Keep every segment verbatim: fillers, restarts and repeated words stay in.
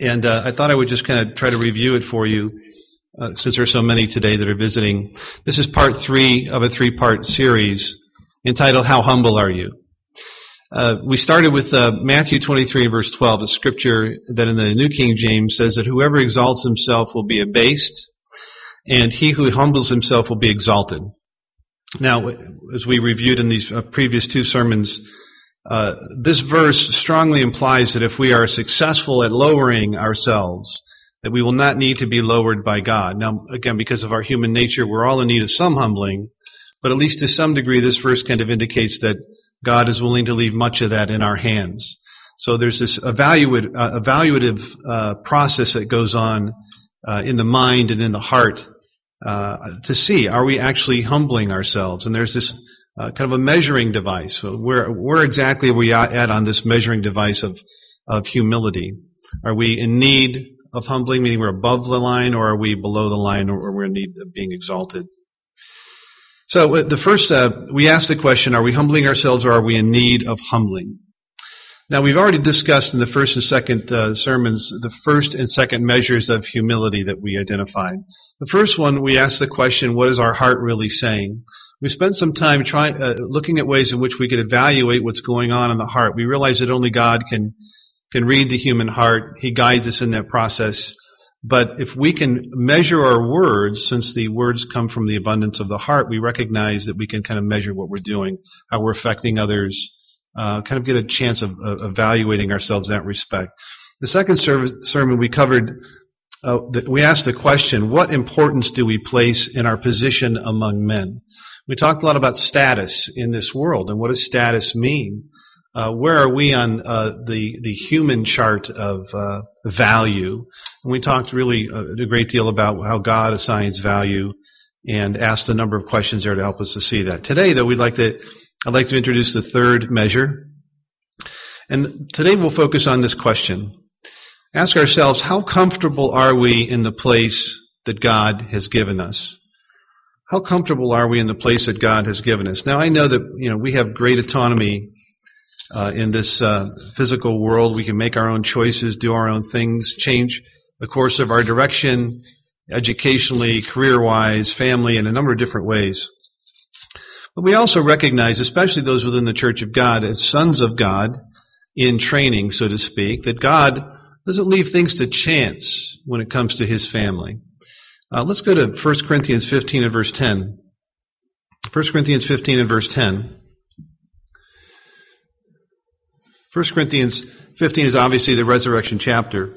And uh, I thought I would just kind of try to review it for you, uh, since there are so many today that are visiting. This is part three of a three-part series entitled, How Humble Are You? Uh, we started with uh, Matthew twenty-three, verse twelve, a scripture that in the New King James says that whoever exalts himself will be abased, and he who humbles himself will be exalted. Now, as we reviewed in these uh, previous two sermons, uh, this verse strongly implies that if we are successful at lowering ourselves, that we will not need to be lowered by God. Now, again, because of our human nature, we're all in need of some humbling, but at least to some degree, this verse kind of indicates that God is willing to leave much of that in our hands. So there's this evaluative, uh, evaluative uh, process that goes on uh, in the mind and in the heart uh, to see, are we actually humbling ourselves? And there's this uh, kind of a measuring device. So where, where exactly are we at on this measuring device of, of humility? Are we in need of humbling, meaning we're above the line, or are we below the line, or we're in need of being exalted? So the first, uh, we asked the question, are we humbling ourselves or are we in need of humbling? Now, we've already discussed in the first and second uh, sermons the first and second measures of humility that we identified. The first one, we asked the question, what is our heart really saying? We spent some time trying, uh, looking at ways in which we could evaluate what's going on in the heart. We realize that only God can, can read the human heart. He guides us in that process. But if we can measure our words, since the words come from the abundance of the heart, we recognize that we can kind of measure what we're doing, how we're affecting others, uh, kind of get a chance of, of evaluating ourselves in that respect. The second serv- sermon we covered, uh, the, we asked the question, what importance do we place in our position among men? We talked a lot about status in this world, and what does status mean? Uh, where are we on uh, the the human chart of uh, value? And we talked really a, a great deal about how God assigns value, and asked a number of questions there to help us to see that. Today, though, we'd like to I'd like to introduce the third measure, and today we'll focus on this question: ask ourselves, how comfortable are we in the place that God has given us? How comfortable are we in the place that God has given us? Now, I know that you know we have great autonomy. Uh, in this uh, physical world, we can make our own choices, do our own things, change the course of our direction, educationally, career-wise, family, in a number of different ways. But we also recognize, especially those within the Church of God, as sons of God, in training, so to speak, that God doesn't leave things to chance when it comes to His family. Uh, let's go to First Corinthians fifteen and verse ten. First Corinthians fifteen and verse ten. First Corinthians fifteen is obviously the resurrection chapter.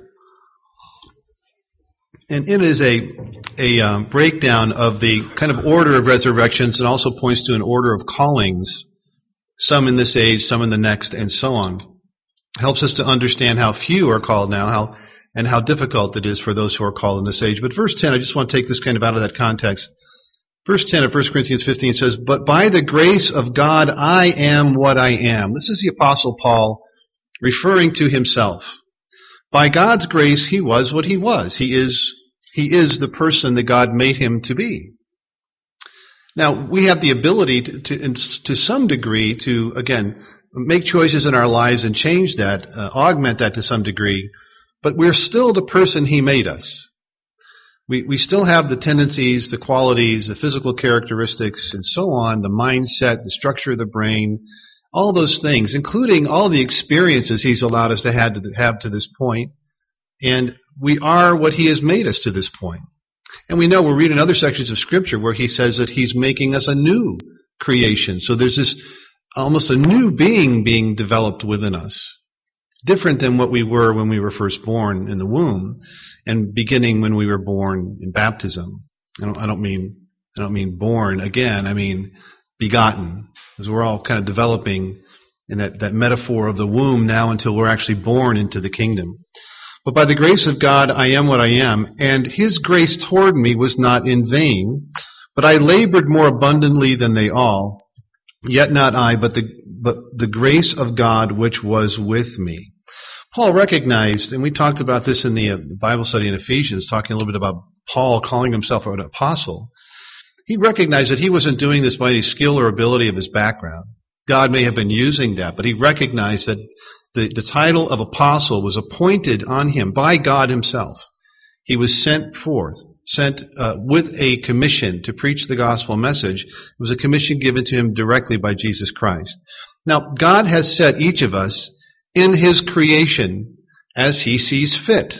And it is a, a um, breakdown of the kind of order of resurrections, and also points to an order of callings, some in this age, some in the next, and so on. Helps us to understand how few are called now, how and how difficult it is for those who are called in this age. But verse ten, I just want to take this kind of out of that context. Verse ten of First Corinthians fifteen says, "But by the grace of God I am what I am." This is the Apostle Paul referring to himself. By God's grace, he was what he was. He is, he is the person that God made him to be. Now, we have the ability to, to, to some degree to, again, make choices in our lives and change that, uh, augment that to some degree, but we're still the person he made us. We, we still have the tendencies, the qualities, the physical characteristics, and so on, the mindset, the structure of the brain, all those things, including all the experiences He's allowed us to have, to have to this point. And we are what He has made us to this point. And we know, we'll read in other sections of Scripture where He says that He's making us a new creation. So there's this almost a new being being developed within us, different than what we were when we were first born in the womb, and beginning when we were born in baptism. I don't, I don't mean I don't mean born again. I mean begotten. Because we're all kind of developing in that, that metaphor of the womb now until we're actually born into the kingdom. But by the grace of God, I am what I am, and His grace toward me was not in vain, but I labored more abundantly than they all. Yet not I, but the, but the grace of God which was with me. Paul recognized, and we talked about this in the Bible study in Ephesians, talking a little bit about Paul calling himself an apostle. He recognized that he wasn't doing this by any skill or ability of his background. God may have been using that, but he recognized that The, the title of apostle was appointed on him by God himself. He was sent forth, sent uh, with a commission to preach the gospel message. It was a commission given to him directly by Jesus Christ. Now, God has set each of us in his creation as he sees fit.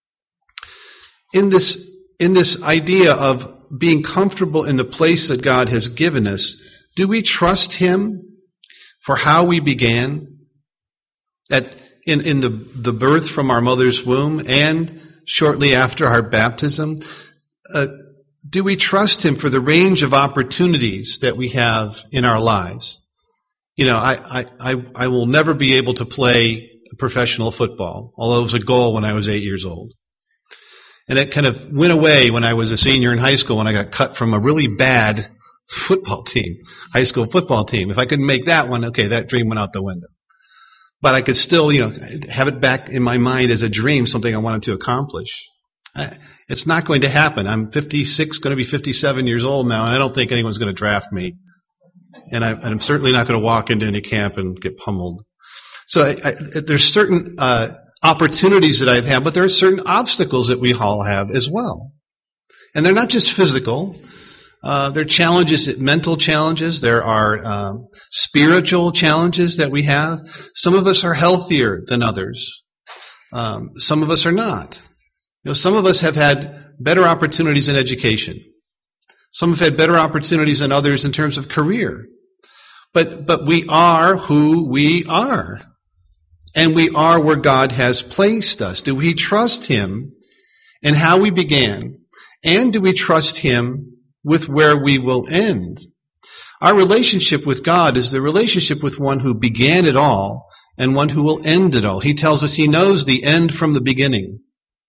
In this, in this idea of being comfortable in the place that God has given us, do we trust him for how we began? At, in, in the, the birth from our mother's womb and shortly after our baptism? Uh, do we trust him for the range of opportunities that we have in our lives? You know, I, I, I, I will never be able to play professional football, although it was a goal when I was eight years old. And it kind of went away when I was a senior in high school when I got cut from a really bad football team, high school football team. If I couldn't make that one, okay, that dream went out the window. But I could still, you know, have it back in my mind as a dream, something I wanted to accomplish. I, it's not going to happen. I'm fifty-six, going to be fifty-seven years old now, and I don't think anyone's going to draft me. And, I, and I'm certainly not going to walk into any camp and get pummeled. So I, I, there's certain uh, opportunities that I've had, but there are certain obstacles that we all have as well. And they're not just physical. Uh, there are challenges, mental challenges. There are um, spiritual challenges that we have. Some of us are healthier than others. Um, some of us are not. You know, some of us have had better opportunities in education. Some have had better opportunities than others in terms of career. But but we are who we are. And we are where God has placed us. Do we trust him in how we began? And do we trust him with where we will end? Our relationship with God is the relationship with one who began it all and one who will end it all. He tells us he knows the end from the beginning.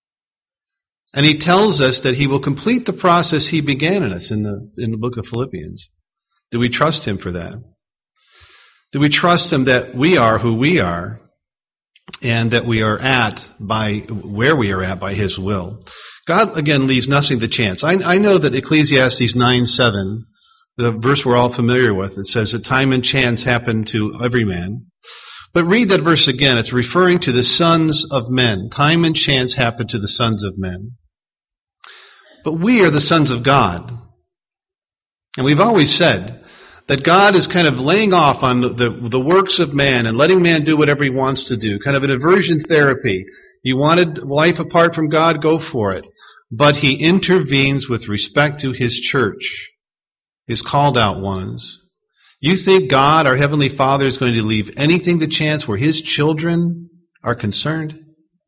And he tells us that he will complete the process he began in us in the, in the book of Philippians. Do we trust him for that? Do we trust him that we are who we are and that we are at by where we are at by his will? God, again, leaves nothing to chance. I, I know that Ecclesiastes nine seven, the verse we're all familiar with, it says that time and chance happen to every man. But read that verse again. It's referring to the sons of men. Time and chance happen to the sons of men. But we are the sons of God. And we've always said that God is kind of laying off on the, the, the works of man and letting man do whatever he wants to do, kind of an aversion therapy. You wanted life apart from God, go for it. But he intervenes with respect to his church, his called out ones. You think God, our Heavenly Father, is going to leave anything to chance where his children are concerned?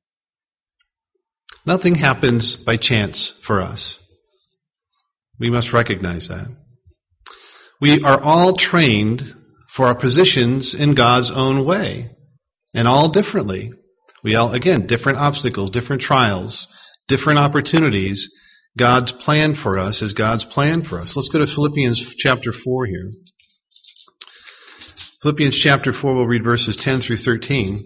Nothing happens by chance for us. We must recognize that. We are all trained for our positions in God's own way, and all differently. We all, again, different obstacles, different trials, different opportunities. God's plan for us is God's plan for us. Let's go to Philippians chapter four here. Philippians chapter four, we'll read verses ten through thirteen.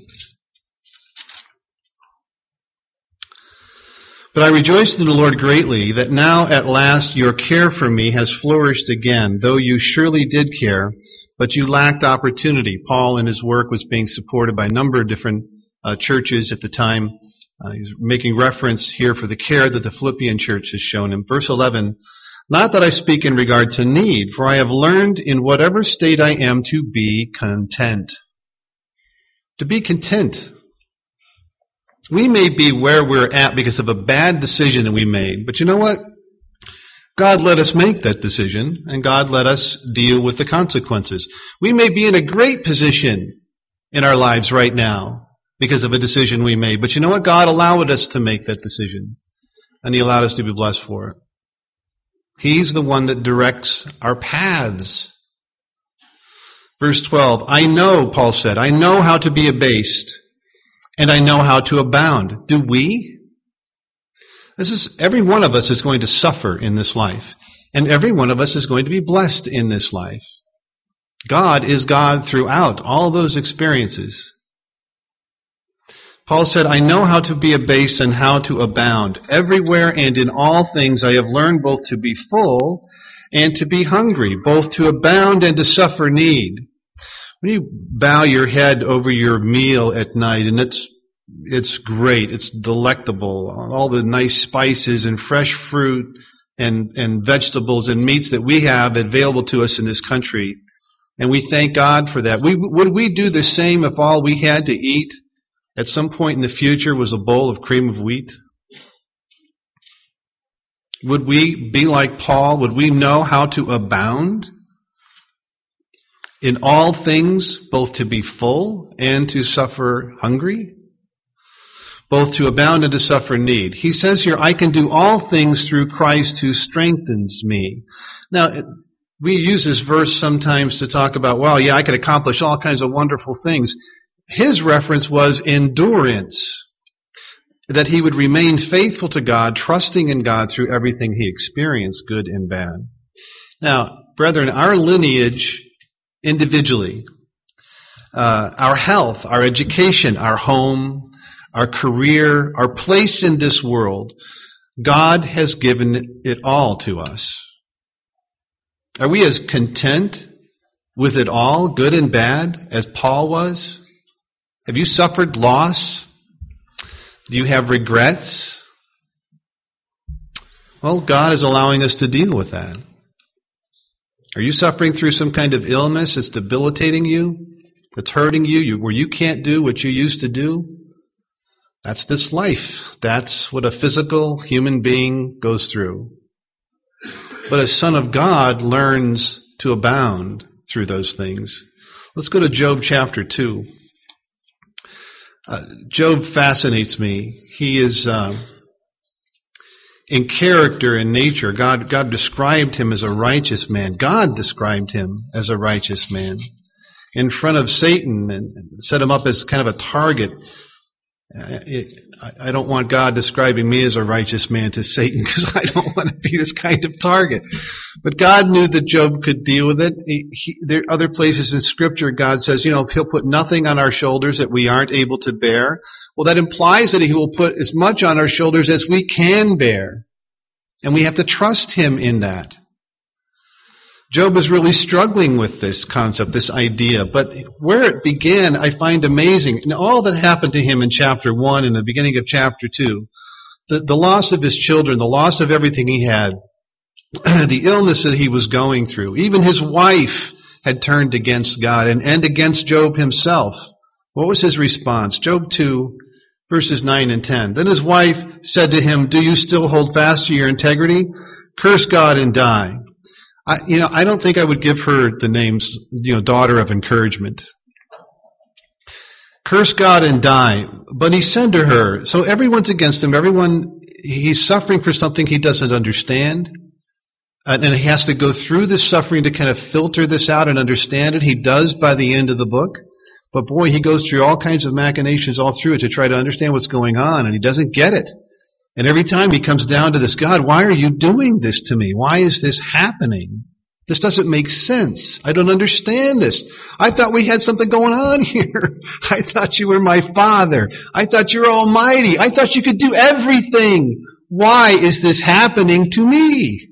But I rejoiced in the Lord greatly that now at last your care for me has flourished again, though you surely did care, but you lacked opportunity. Paul in his work was being supported by a number of different uh, churches at the time. Uh, he's making reference here for the care that the Philippian church has shown him. Verse eleven, not that I speak in regard to need, for I have learned in whatever state I am to be content. To be content. We may be where we're at because of a bad decision that we made, but you know what? God let us make that decision, and God let us deal with the consequences. We may be in a great position in our lives right now because of a decision we made, but you know what? God allowed us to make that decision, and he allowed us to be blessed for it. He's the one that directs our paths. Verse twelve, I know, Paul said, I know how to be abased, and I know how to abound. Do we? This is, every one of us is going to suffer in this life, and every one of us is going to be blessed in this life. God is God throughout all those experiences. Paul said, I know how to be abased and how to abound. Everywhere and in all things I have learned both to be full and to be hungry, both to abound and to suffer need. When you bow your head over your meal at night, and it's it's great, it's delectable, all the nice spices and fresh fruit and, and vegetables and meats that we have available to us in this country, and we thank God for that. We, would we do the same if all we had to eat at some point in the future was a bowl of cream of wheat? Would we be like Paul? Would we know how to abound in all things, both to be full and to suffer hungry? Both to abound and to suffer need. He says here, I can do all things through Christ who strengthens me. Now, we use this verse sometimes to talk about, well, yeah, I could accomplish all kinds of wonderful things. His reference was endurance. That he would remain faithful to God, trusting in God through everything he experienced, good and bad. Now, brethren, our lineage individually, uh, our health, our education, our home, our career, our place in this world, God has given it all to us. Are we as content with it all, good and bad, as Paul was? Have you suffered loss? Do you have regrets? Well, God is allowing us to deal with that. Are you suffering through some kind of illness that's debilitating you, that's hurting you, you, where you can't do what you used to do? That's this life. That's what a physical human being goes through. But a son of God learns to abound through those things. Let's go to Job chapter two. Uh, Job fascinates me. He is uh, in character and nature. God, God described him as a righteous man. God described him as a righteous man in front of Satan and set him up as kind of a target. Uh, it, I, I don't want God describing me as a righteous man to Satan because I don't want to be this kind of target. But God knew that Job could deal with it. He, he, there are other places in Scripture God says, you know, he'll put nothing on our shoulders that we aren't able to bear. Well, that implies that he will put as much on our shoulders as we can bear. And we have to trust him in that. Job is really struggling with this concept, this idea. But where it began, I find amazing. And all that happened to him in chapter one and the beginning of chapter two, the, the loss of his children, the loss of everything he had, the illness that he was going through, even his wife had turned against God and, and against Job himself. What was his response? Job two, verses nine and ten. Then his wife said to him, do you still hold fast to your integrity? Curse God and die. I, you know, I don't think I would give her the names, you know, daughter of encouragement. Curse God and die. But he said to her, so everyone's against him. Everyone, he's suffering for something he doesn't understand. And he has to go through this suffering to kind of filter this out and understand it. He does by the end of the book. But boy, he goes through all kinds of machinations all through it to try to understand what's going on, and he doesn't get it. And every time he comes down to this, God, why are you doing this to me? Why is this happening? This doesn't make sense. I don't understand this. I thought we had something going on here. I thought you were my Father. I thought you were almighty. I thought you could do everything. Why is this happening to me?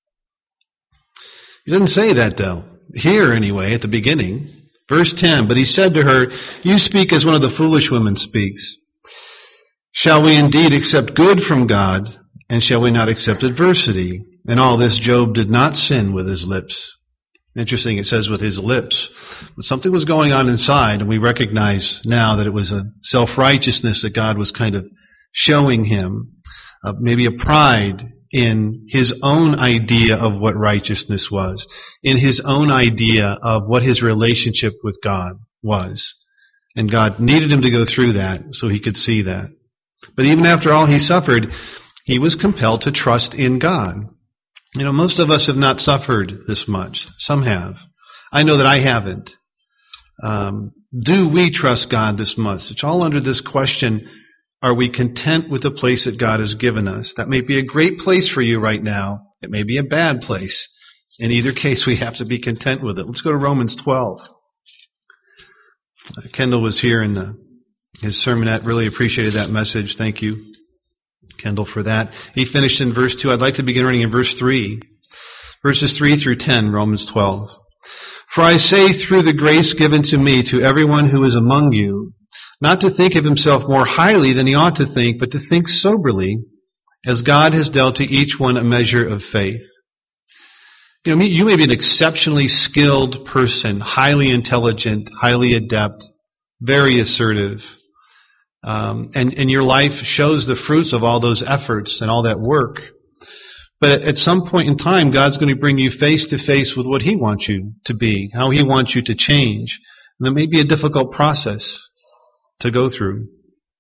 He didn't say that, though. Here, anyway, at the beginning. Verse ten, but he said to her, you speak as one of the foolish women speaks. Shall we indeed accept good from God, and shall we not accept adversity? In all this, Job did not sin with his lips. Interesting, it says with his lips. But something was going on inside, and we recognize now that it was a self-righteousness that God was kind of showing him. Uh, maybe a pride in his own idea of what righteousness was, in his own idea of what his relationship with God was. And God needed him to go through that so he could see that. But even after all he suffered, he was compelled to trust in God. You know, most of us have not suffered this much. Some have. I know that I haven't. Um, do we trust God this much? It's all under this question, are we content with the place that God has given us? That may be a great place for you right now. It may be a bad place. In either case, we have to be content with it. Let's go to Romans twelve. Uh, Kendall was here in the, his sermonette. Really appreciated that message. Thank you, Kendall, for that. He finished in verse two. I'd like to begin reading in verse three. Verses three through ten, Romans twelve. For I say through the grace given to me to everyone who is among you, not to think of himself more highly than he ought to think, but to think soberly, as God has dealt to each one a measure of faith. You know, you may be an exceptionally skilled person, highly intelligent, highly adept, very assertive, um, and, and your life shows the fruits of all those efforts and all that work. But at some point in time, God's going to bring you face to face with what He wants you to be, how He wants you to change. And that may be a difficult process to go through.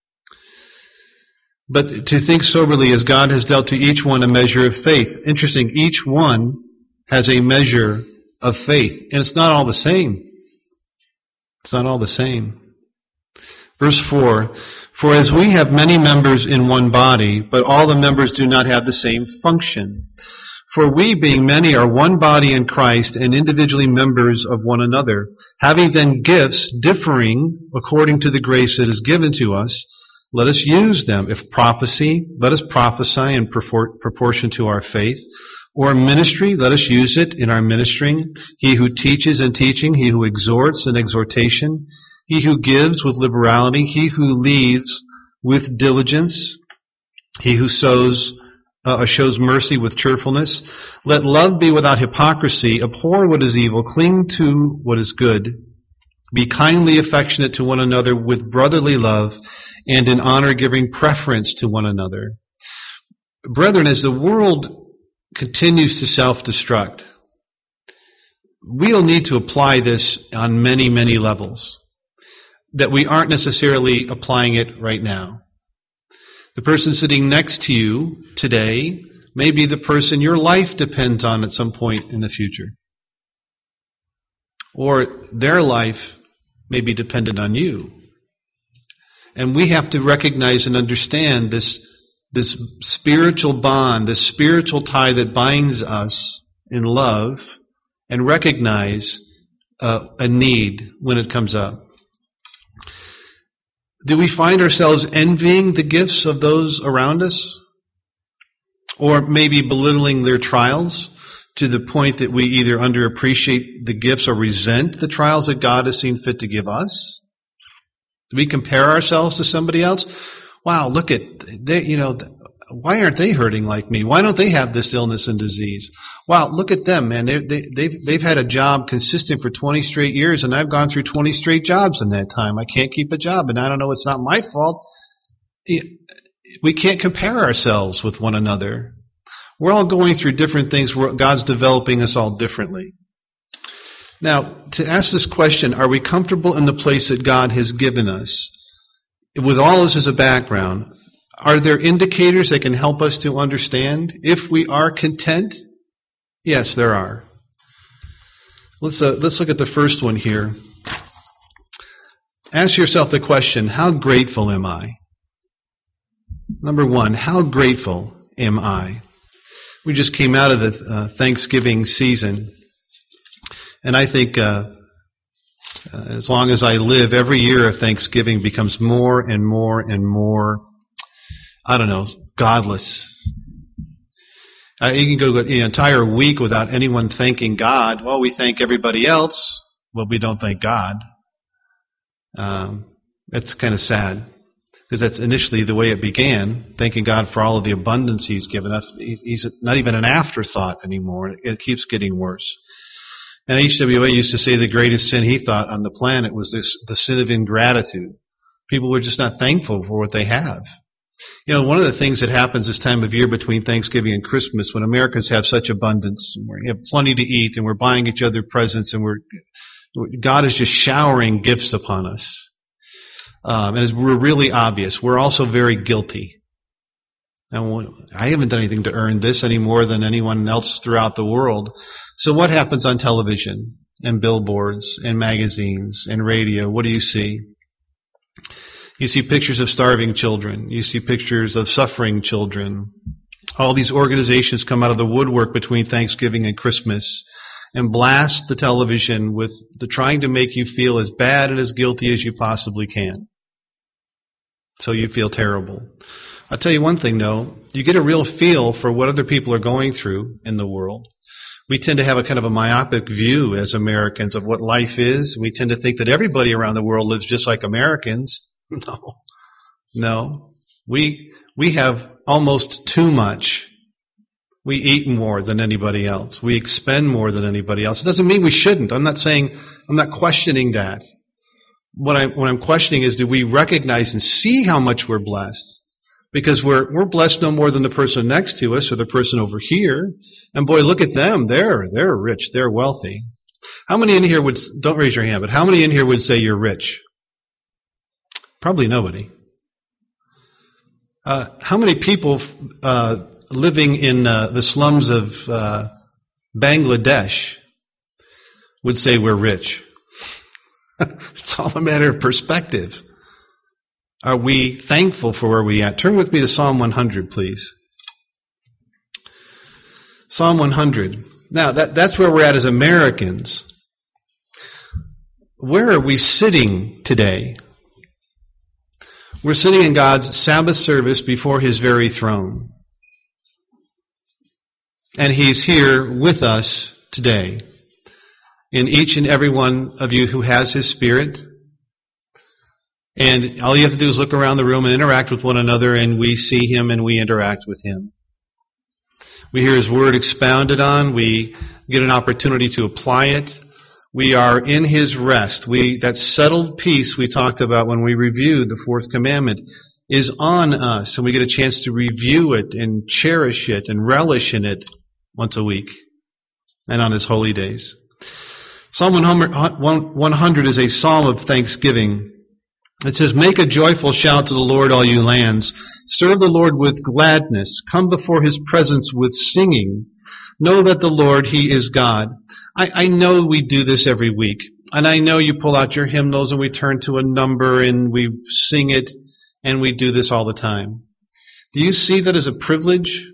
But to think soberly as God has dealt to each one a measure of faith. Interesting, each one has a measure of faith. And it's not all the same. It's not all the same. Verse four, for as we have many members in one body, but all the members do not have the same function. For we, being many, are one body in Christ and individually members of one another, having then gifts differing according to the grace that is given to us, let us use them. If prophecy, let us prophesy in proportion to our faith. Or ministry, let us use it in our ministering. He who teaches in teaching, he who exhorts in exhortation, he who gives with liberality, he who leads with diligence, he who sows, uh, shows mercy with cheerfulness. Let love be without hypocrisy. Abhor what is evil. Cling to what is good. Be kindly affectionate to one another with brotherly love, and in honor giving preference to one another. Brethren, as the world continues to self-destruct, we'll need to apply this on many, many levels that we aren't necessarily applying it right now. The person sitting next to you today may be the person your life depends on at some point in the future. Or their life may be dependent on you. And we have to recognize and understand this, this spiritual bond, this spiritual tie that binds us in love, and recognize uh, a need when it comes up. Do we find ourselves envying the gifts of those around us? Or maybe belittling their trials to the point that we either underappreciate the gifts or resent the trials that God has seen fit to give us? Do we compare ourselves to somebody else? Wow, look at, they, you know, why aren't they hurting like me? Why don't they have this illness and disease? Wow, look at them, man. They, they, they've, they've had a job consistent for twenty straight years, and I've gone through twenty straight jobs in that time. I can't keep a job, and I don't know, it's not my fault. We can't compare ourselves with one another. We're all going through different things. God's developing us all differently. Now, to ask this question, are we comfortable in the place that God has given us? With all this as a background, are there indicators that can help us to understand if we are content? Yes, there are. Let's uh, let's look at the first one here. Ask yourself the question, how grateful am I? Number one, how grateful am I? We just came out of the uh, Thanksgiving season, and I think uh, uh, as long as I live, every year of Thanksgiving becomes more and more and more, I don't know, godless. Uh, you can go an entire week without anyone thanking God. Well, we thank everybody else. Well, we don't thank God. Um, that's kind of sad, because that's initially the way it began, thanking God for all of the abundance He's given us. He's, he's not even an afterthought anymore. It keeps getting worse. And H W A used to say the greatest sin he thought on the planet was this, the sin of ingratitude. People were just not thankful for what they have. You know, one of the things that happens this time of year between Thanksgiving and Christmas, when Americans have such abundance, and we have plenty to eat, and we're buying each other presents, and we're God is just showering gifts upon us. Um, and it's, we're really obvious. We're also very guilty. And I haven't done anything to earn this any more than anyone else throughout the world. So what happens on television and billboards and magazines and radio? What do you see? You see pictures of starving children. You see pictures of suffering children. All these organizations come out of the woodwork between Thanksgiving and Christmas and blast the television with the trying to make you feel as bad and as guilty as you possibly can. So you feel terrible. I'll tell you one thing, though. You get a real feel for what other people are going through in the world We tend to have a kind of a myopic view as Americans of what life is. We tend to think that everybody around the world lives just like Americans. No. No. We, we have almost too much. We eat more than anybody else. We expend more than anybody else. It doesn't mean we shouldn't. I'm not saying, I'm not questioning that. What I'm, what I'm questioning is, do we recognize and see how much we're blessed? Because we're, we're blessed no more than the person next to us or the person over here. And boy, look at them. They're, they're rich. They're wealthy. How many in here would, don't raise your hand, but how many in here would say you're rich? Probably nobody. Uh, how many people, uh, living in, uh, the slums of, uh, Bangladesh would say we're rich? It's all a matter of perspective. Are we thankful for where we're at? Turn with me to Psalm one hundred, please. Psalm one hundred. Now, that, that's where we're at as Americans. Where are we sitting today? We're sitting in God's Sabbath service before His very throne. And He's here with us today. In each and every one of you who has His Spirit. And all you have to do is look around the room and interact with one another, and we see Him and we interact with Him. We hear His Word expounded on. We get an opportunity to apply it. We are in His rest. We, that settled peace we talked about when we reviewed the fourth commandment is on us, and we get a chance to review it and cherish it and relish in it once a week and on His holy days. Psalm one hundred is a psalm of thanksgiving. It says, "Make a joyful shout to the Lord, all you lands. Serve the Lord with gladness. Come before His presence with singing. Know that the Lord, He is God." I, I know we do this every week. And I know you pull out your hymnals and we turn to a number and we sing it, and we do this all the time. Do you see that as a privilege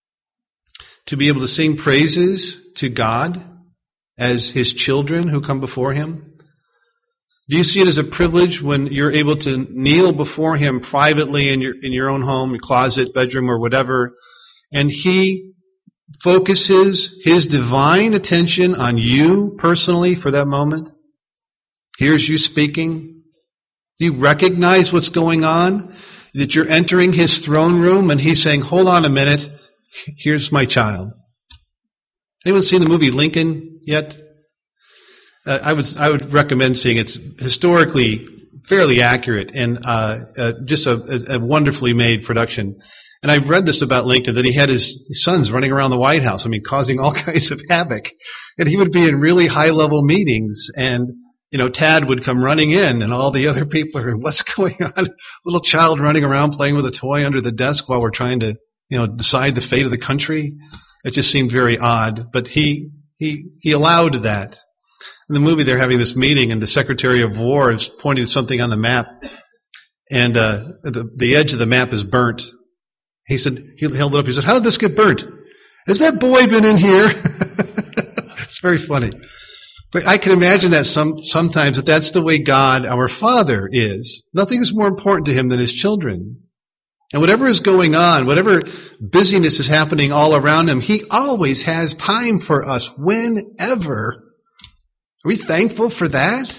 to be able to sing praises to God as His children who come before Him? Do you see it as a privilege when you're able to kneel before Him privately in your in your own home, your closet, bedroom, or whatever, and He focuses His divine attention on you personally for that moment? Here's you speaking. Do you recognize what's going on? That you're entering His throne room and He's saying, "Hold on a minute, here's my child." Anyone seen the movie Lincoln yet? Uh, I would I would recommend seeing it. It's historically fairly accurate and uh, uh, just a, a wonderfully made production. And I read this about Lincoln, that he had his sons running around the White House, I mean, causing all kinds of havoc. And he would be in really high-level meetings, and, you know, Tad would come running in, and all the other people are, "What's going on?" Little child running around playing with a toy under the desk while we're trying to, you know, decide the fate of the country. It just seemed very odd. But he he he allowed that. In the movie, they're having this meeting, and the Secretary of War is pointing to something on the map, and uh, the, the edge of the map is burnt. He said, he held it up, he said, "How did this get burnt? Has that boy been in here?" It's very funny. But I can imagine that some sometimes that that's the way God, our Father, is. Nothing is more important to Him than His children. And whatever is going on, whatever busyness is happening all around Him, He always has time for us, whenever. Are we thankful for that?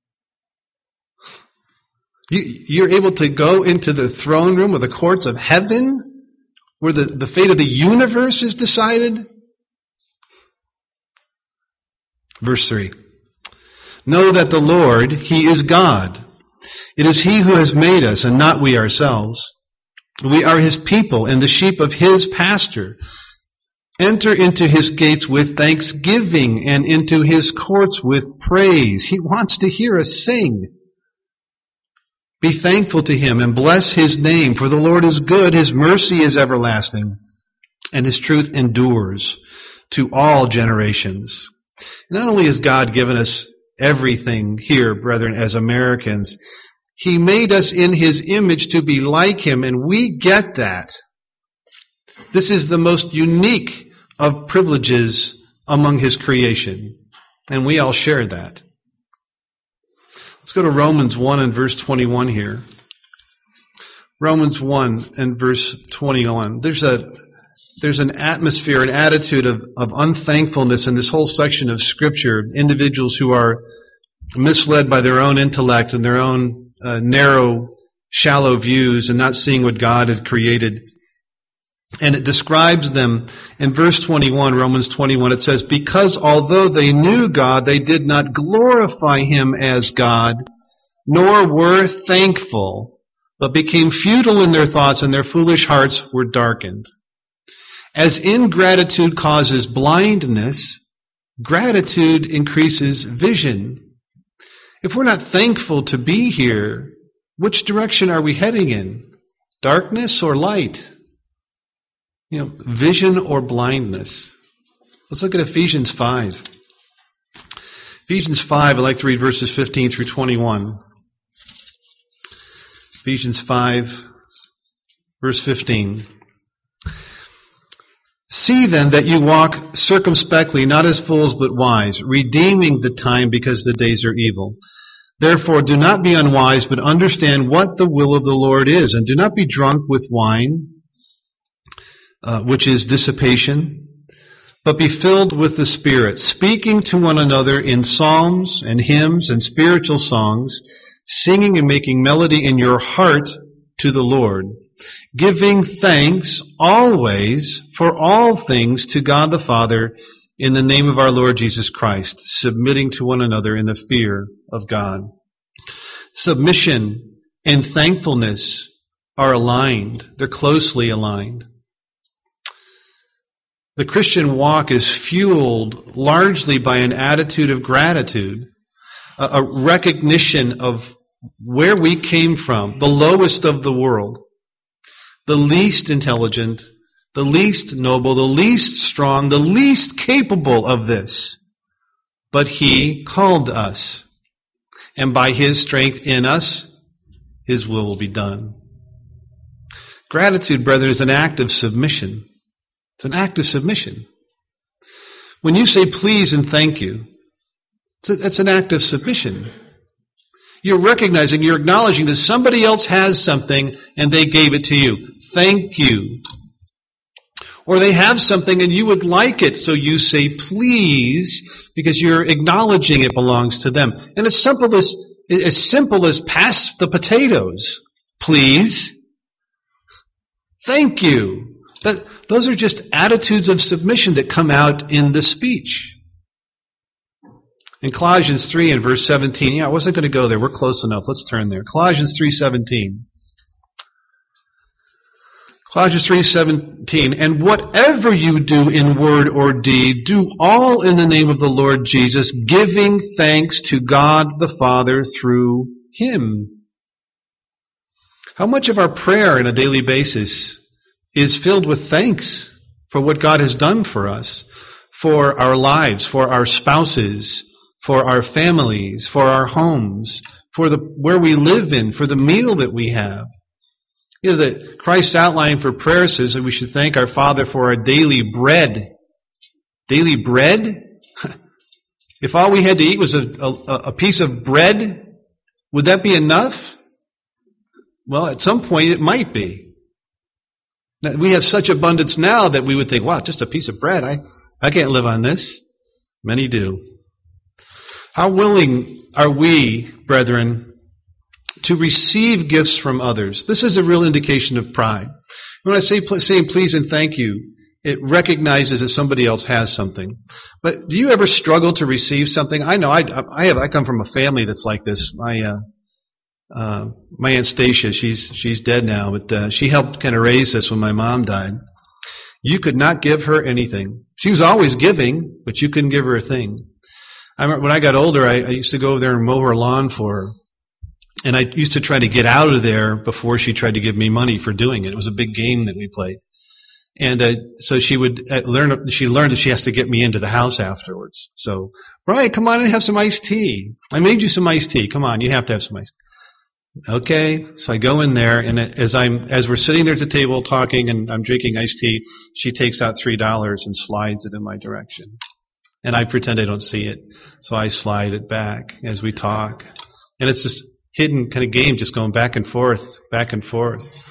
You, you're able to go into the throne room or the courts of heaven where the, the fate of the universe is decided? Verse three. "Know that the Lord, He is God. It is He who has made us and not we ourselves. We are His people and the sheep of His pasture. Enter into His gates with thanksgiving and into His courts with praise." He wants to hear us sing. "Be thankful to Him and bless His name, for the Lord is good, His mercy is everlasting, and His truth endures to all generations." Not only has God given us everything here, brethren, as Americans, He made us in His image to be like Him, and we get that. This is the most unique of privileges among His creation, and we all share that. Let's go to Romans one and verse twenty-one here. Romans one and verse twenty-one. There's a there's an atmosphere, an attitude of, of unthankfulness in this whole section of Scripture. Individuals who are misled by their own intellect and their own uh, narrow, shallow views and not seeing what God had created. And it describes them in verse twenty-one, Romans twenty-one. It says, because although they knew God, they did not glorify Him as God, nor were thankful, but became futile in their thoughts, and their foolish hearts were darkened. As ingratitude causes blindness, gratitude increases vision. If we're not thankful to be here, which direction are we heading in? Darkness or light? You know, vision or blindness? Let's look at Ephesians five. Ephesians five, I'd like to read verses fifteen through twenty-one. Ephesians five, verse fifteen. See then that you walk circumspectly, not as fools but wise, redeeming the time because the days are evil. Therefore do not be unwise, but understand what the will of the Lord is, and do not be drunk with wine, uh, which is dissipation, but be filled with the Spirit, speaking to one another in psalms and hymns and spiritual songs, singing and making melody in your heart to the Lord, giving thanks always for all things to God the Father in the name of our Lord Jesus Christ, submitting to one another in the fear of God. Submission and thankfulness are aligned. They're closely aligned. The Christian walk is fueled largely by an attitude of gratitude, a, a recognition of where we came from, the lowest of the world, the least intelligent, the least noble, the least strong, the least capable of this. But He called us, and by His strength in us, His will will be done. Gratitude, brethren, is an act of submission. It's an act of submission. When you say please and thank you, it's, a, it's an act of submission. You're recognizing, you're acknowledging that somebody else has something and they gave it to you. Thank you. Or they have something and you would like it, so you say please because you're acknowledging it belongs to them. And as simple as, as simple as pass the potatoes, please. Thank you. That, those are just attitudes of submission that come out in the speech. In Colossians three and verse seventeen, yeah, I wasn't going to go there. We're close enough. Let's turn there. Colossians three seventeen. Colossians three seventeen. And whatever you do in word or deed, do all in the name of the Lord Jesus, giving thanks to God the Father through Him. How much of our prayer on a daily basis is filled with thanks for what God has done for us, for our lives, for our spouses, for our families, for our homes, for the where we live in, for the meal that we have. You know, that Christ's outline for prayer says that we should thank our Father for our daily bread. Daily bread? If all we had to eat was a, a, a piece of bread, would that be enough? Well, at some point it might be. We have such abundance now that we would think, wow, just a piece of bread. I, I can't live on this. Many do. How willing are we, brethren, to receive gifts from others? This is a real indication of pride. When I say saying please and thank you, it recognizes that somebody else has something. But do you ever struggle to receive something? I know I, I have. I come from a family that's like this. My uh, uh, my Aunt Stacia, she's she's dead now, but uh, she helped kind of raise us when my mom died. You could not give her anything. She was always giving, but you couldn't give her a thing. I remember when I got older, I, I used to go over there and mow her lawn for her. And I used to try to get out of there before she tried to give me money for doing it. It was a big game that we played. And uh, so she would uh, learn, she learned that she has to get me into the house afterwards. So, Brian, come on and have some iced tea. I made you some iced tea. Come on, you have to have some iced tea. Okay, so I go in there, and as I'm as we're sitting there at the table talking and I'm drinking iced tea, she takes out three dollars and slides it in my direction. And I pretend I don't see it. So I slide it back as we talk. And it's this hidden kind of game just going back and forth, back and forth.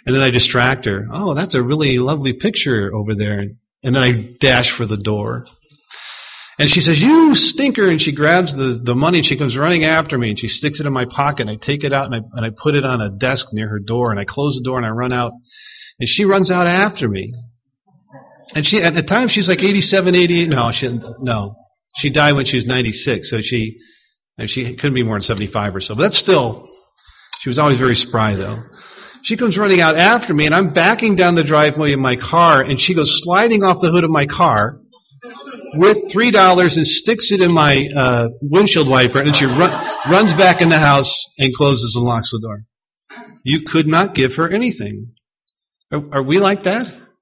And then I distract her. Oh, that's a really lovely picture over there. And then I dash for the door. And she says, you stinker. And she grabs the, the money and she comes running after me. And she sticks it in my pocket. And I take it out and I, and I put it on a desk near her door. And I close the door and I run out. And she runs out after me. And she, at the time, she's like eighty-seven, eighty-eight. No, she, no. She died when she was ninety-six. So she, she couldn't be more than seventy-five or so. But that's still, she was always very spry though. She comes running out after me, and I'm backing down the driveway in my car, and she goes sliding off the hood of my car with three dollars and sticks it in my uh, windshield wiper, and then she run, runs back in the house and closes and locks the door. You could not give her anything. Are, are we like that?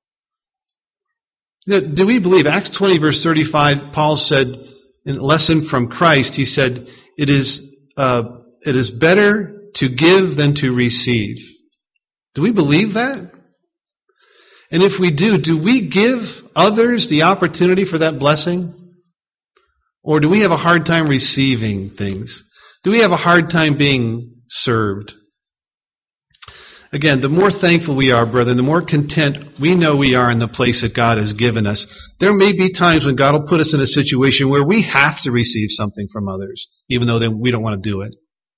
You know, do we believe? Acts twenty, verse thirty-five, Paul said, in a lesson from Christ, he said, it is, uh, it is better to give than to receive. Do we believe that? And if we do, do we give others the opportunity for that blessing? Or do we have a hard time receiving things? Do we have a hard time being served? Again, the more thankful we are, brethren, the more content we know we are in the place that God has given us. There may be times when God will put us in a situation where we have to receive something from others, even though we don't want to do it.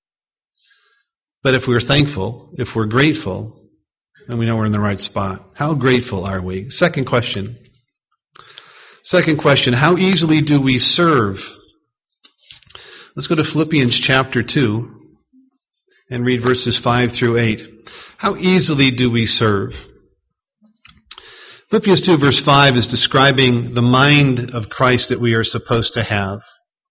But if we're thankful, if we're grateful, then we know we're in the right spot. How grateful are we? Second question. Second question, how easily do we serve? Let's go to Philippians chapter two and read verses five through eight. How easily do we serve? Philippians two verse five is describing the mind of Christ that we are supposed to have.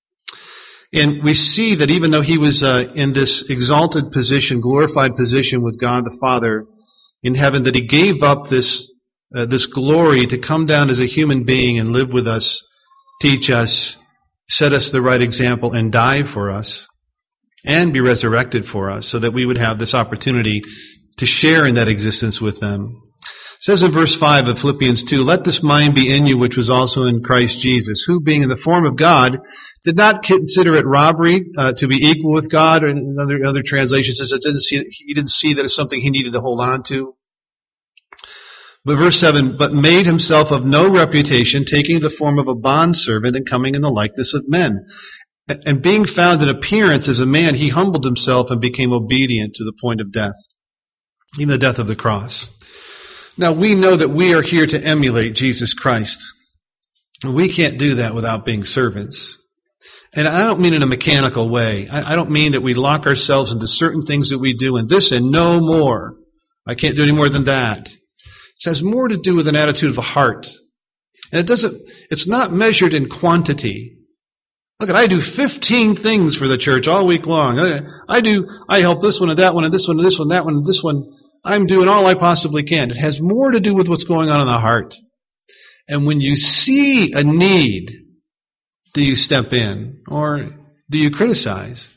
And we see that even though he was uh, in this exalted position, glorified position with God the Father in heaven, that he gave up this uh, this glory to come down as a human being and live with us, teach us, set us the right example, and die for us, and be resurrected for us, so that we would have this opportunity to share in that existence with them. It says in verse five of Philippians two, let this mind be in you which was also in Christ Jesus, who being in the form of God, did not consider it robbery uh, to be equal with God, or in other, other translations says it didn't see, he didn't see that as something he needed to hold on to. But verse seven, but made himself of no reputation, taking the form of a bondservant and coming in the likeness of men. And being found in appearance as a man, he humbled himself and became obedient to the point of death, even the death of the cross. Now, we know that we are here to emulate Jesus Christ. We can't do that without being servants. And I don't mean in a mechanical way. I don't mean that we lock ourselves into certain things that we do and this and no more. I can't do any more than that. It has more to do with an attitude of the heart. And it doesn't, it's not measured in quantity. Look, I do fifteen things for the church all week long. I do, I help this one and that one and this one and this one, that one and this one. I'm doing all I possibly can. It has more to do with what's going on in the heart. And when you see a need, do you step in or do you criticize?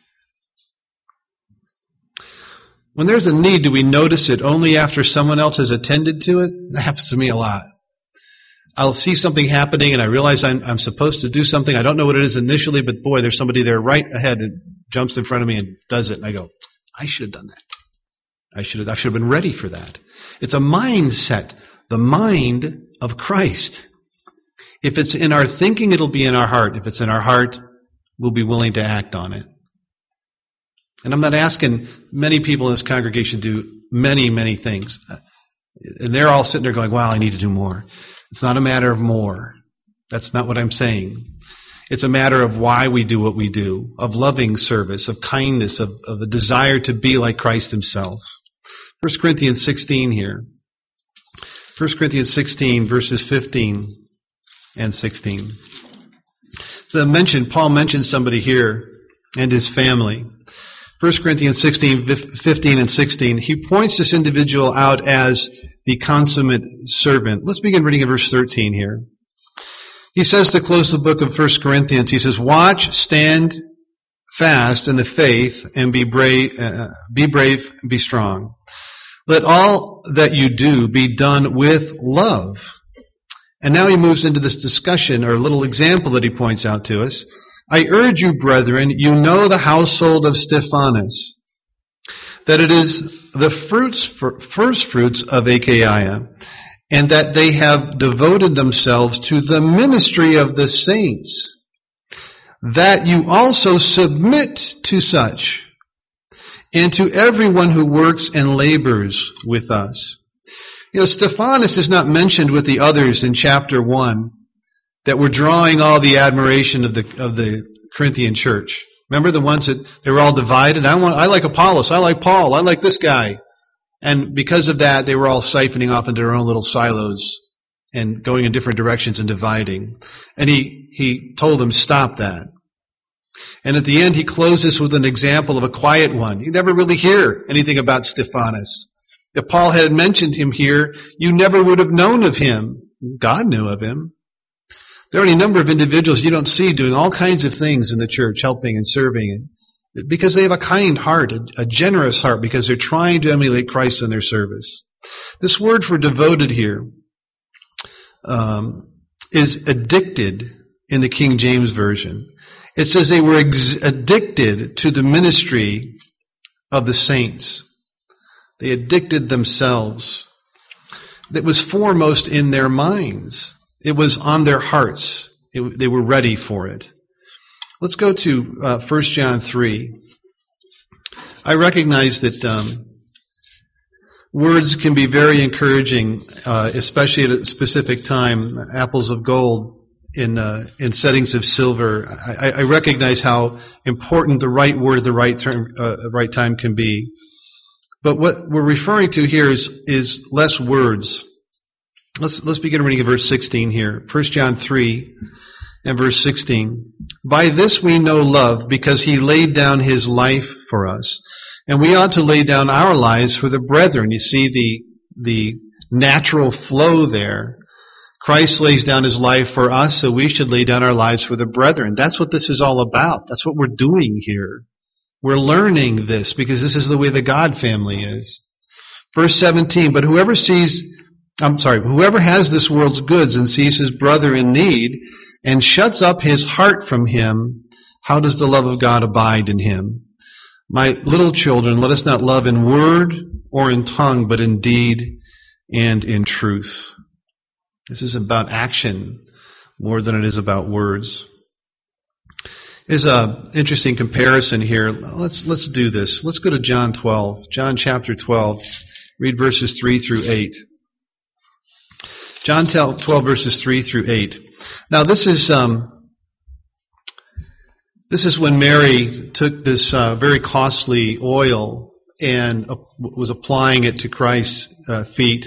When there's a need, do we notice it only after someone else has attended to it? That happens to me a lot. I'll see something happening and I realize I'm, I'm supposed to do something. I don't know what it is initially, but boy, there's somebody there right ahead and jumps in front of me and does it. And I go, I should have done that. I should have, I should have been ready for that. It's a mindset, the mind of Christ. If it's in our thinking, it'll be in our heart. If it's in our heart, we'll be willing to act on it. And I'm not asking many people in this congregation to do many, many things. And they're all sitting there going, wow, I need to do more. It's not a matter of more. That's not what I'm saying. It's a matter of why we do what we do, of loving service, of kindness, of, of a desire to be like Christ himself. First Corinthians sixteen here. First Corinthians sixteen, verses fifteen and sixteen. So I mentioned, Paul mentioned somebody here and his family. First Corinthians sixteen, fifteen and sixteen. He points this individual out as the consummate servant. Let's begin reading in verse thirteen here. He says to close the book of First Corinthians, he says, watch, stand fast in the faith, and be brave, uh, be brave, be strong. Let all that you do be done with love. And now he moves into this discussion, or a little example that he points out to us. I urge you, brethren, you know the household of Stephanas, that it is the fruits, first fruits of Achaia, and that they have devoted themselves to the ministry of the saints, that you also submit to such, and to everyone who works and labors with us. You know, Stephanas is not mentioned with the others in chapter one that were drawing all the admiration of the of the Corinthian church. Remember the ones that they were all divided? I want I like Apollos, I like Paul, I like this guy. And because of that, they were all siphoning off into their own little silos and going in different directions and dividing. And he he told them, stop that. And at the end, he closes with an example of a quiet one. You never really hear anything about Stephanas. If Paul had mentioned him here, you never would have known of him. God knew of him. There are any number of individuals you don't see doing all kinds of things in the church, helping and serving, because they have a kind heart, a, a generous heart, because they're trying to emulate Christ in their service. This word for devoted here um, is addicted in the King James Version. It says they were ex- addicted to the ministry of the saints. They addicted themselves. It was foremost in their minds. It was on their hearts. It, they were ready for it. Let's go to uh, First John three. I recognize that um, words can be very encouraging, uh, especially at a specific time. Apples of gold in uh, in settings of silver. I, I recognize how important the right word at the right term, uh, right time can be. But what we're referring to here is, is less words. Let's let's begin reading at verse sixteen here. First John three and verse sixteen. By this we know love, because he laid down his life for us. And we ought to lay down our lives for the brethren. You see the the natural flow there. Christ lays down his life for us, so we should lay down our lives for the brethren. That's what this is all about. That's what we're doing here. We're learning this because this is the way the God family is. Verse seventeen, but whoever sees, I'm sorry, whoever has this world's goods and sees his brother in need and shuts up his heart from him, how does the love of God abide in him? My little children, let us not love in word or in tongue, but in deed and in truth. This is about action more than it is about words. There's an interesting comparison here. Let's let's do this. Let's go to John twelve. John chapter twelve. Read verses three through eight. John twelve verses three through eight. Now this is um, this is when Mary took this uh, very costly oil and uh, was applying it to Christ's uh, feet.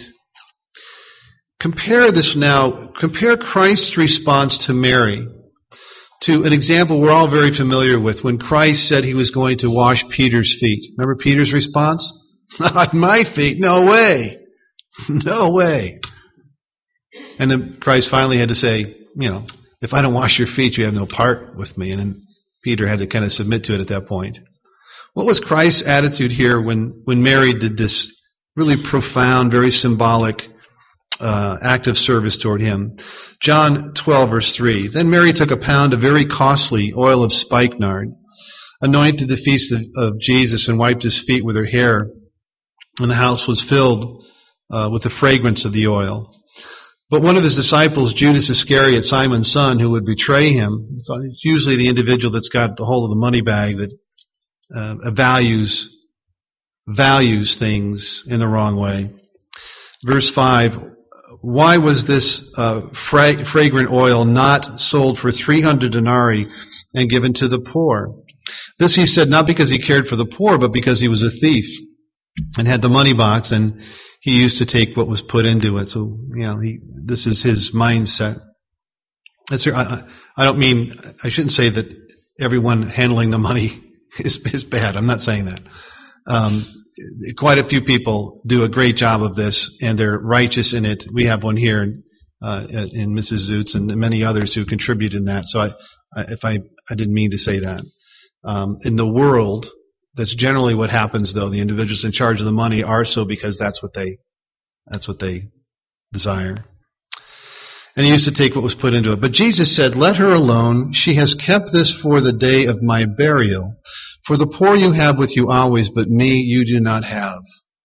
Compare this now. Compare Christ's response to Mary to an example we're all very familiar with when Christ said he was going to wash Peter's feet. Remember Peter's response? Not my feet. No way. No way. And then Christ finally had to say, you know, if I don't wash your feet, you have no part with me. And then Peter had to kind of submit to it at that point. What was Christ's attitude here when, when Mary did this really profound, very symbolic uh, act of service toward him? John twelve, verse three. Then Mary took a pound of very costly oil of spikenard, anointed the feet of, of Jesus, and wiped his feet with her hair. And the house was filled uh, with the fragrance of the oil. But one of his disciples, Judas Iscariot, Simon's son, who would betray him, it's usually the individual that's got the whole of the money bag that uh, values values things in the wrong way. Verse five. Why was this uh, fra- fragrant oil not sold for three hundred denarii and given to the poor? This he said not because he cared for the poor, but because he was a thief and had the money box, and he used to take what was put into it. So, you know, he, this is his mindset. That's, I, I don't mean, I shouldn't say that everyone handling the money is, is bad. I'm not saying that. Um, Quite a few people do a great job of this, and they're righteous in it. We have one here uh, in Missus Zoots and many others who contribute in that. So I, I, if I, I didn't mean to say that. Um, in the world, that's generally what happens, though. The individuals in charge of the money are so because that's what they, that's what they desire. And he used to take what was put into it. But Jesus said, let her alone. She has kept this for the day of my burial. For the poor you have with you always, but me you do not have.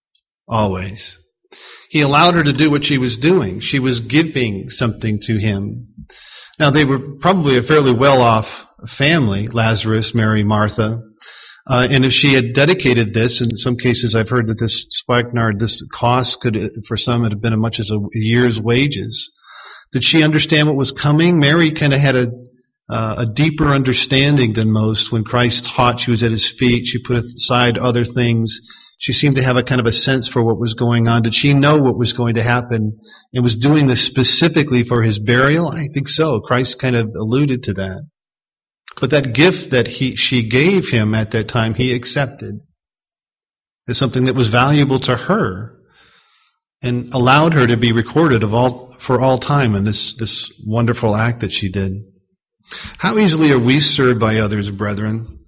always. He allowed her to do what she was doing. She was giving something to him. Now, they were probably a fairly well-off family, Lazarus, Mary, Martha. Uh, and if she had dedicated this, in some cases I've heard that this spikenard, this cost could, for some, it have been as much as a year's wages. Did she understand what was coming? Mary kind of had a, uh, a deeper understanding than most. When Christ taught, she was at his feet. She put aside other things. She seemed to have a kind of a sense for what was going on. Did she know what was going to happen and was doing this specifically for his burial? I think so. Christ kind of alluded to that. But that gift that he, she gave him at that time, he accepted as something that was valuable to her and allowed her to be recorded of all, for all time in this, this wonderful act that she did. How easily are we served by others, brethren?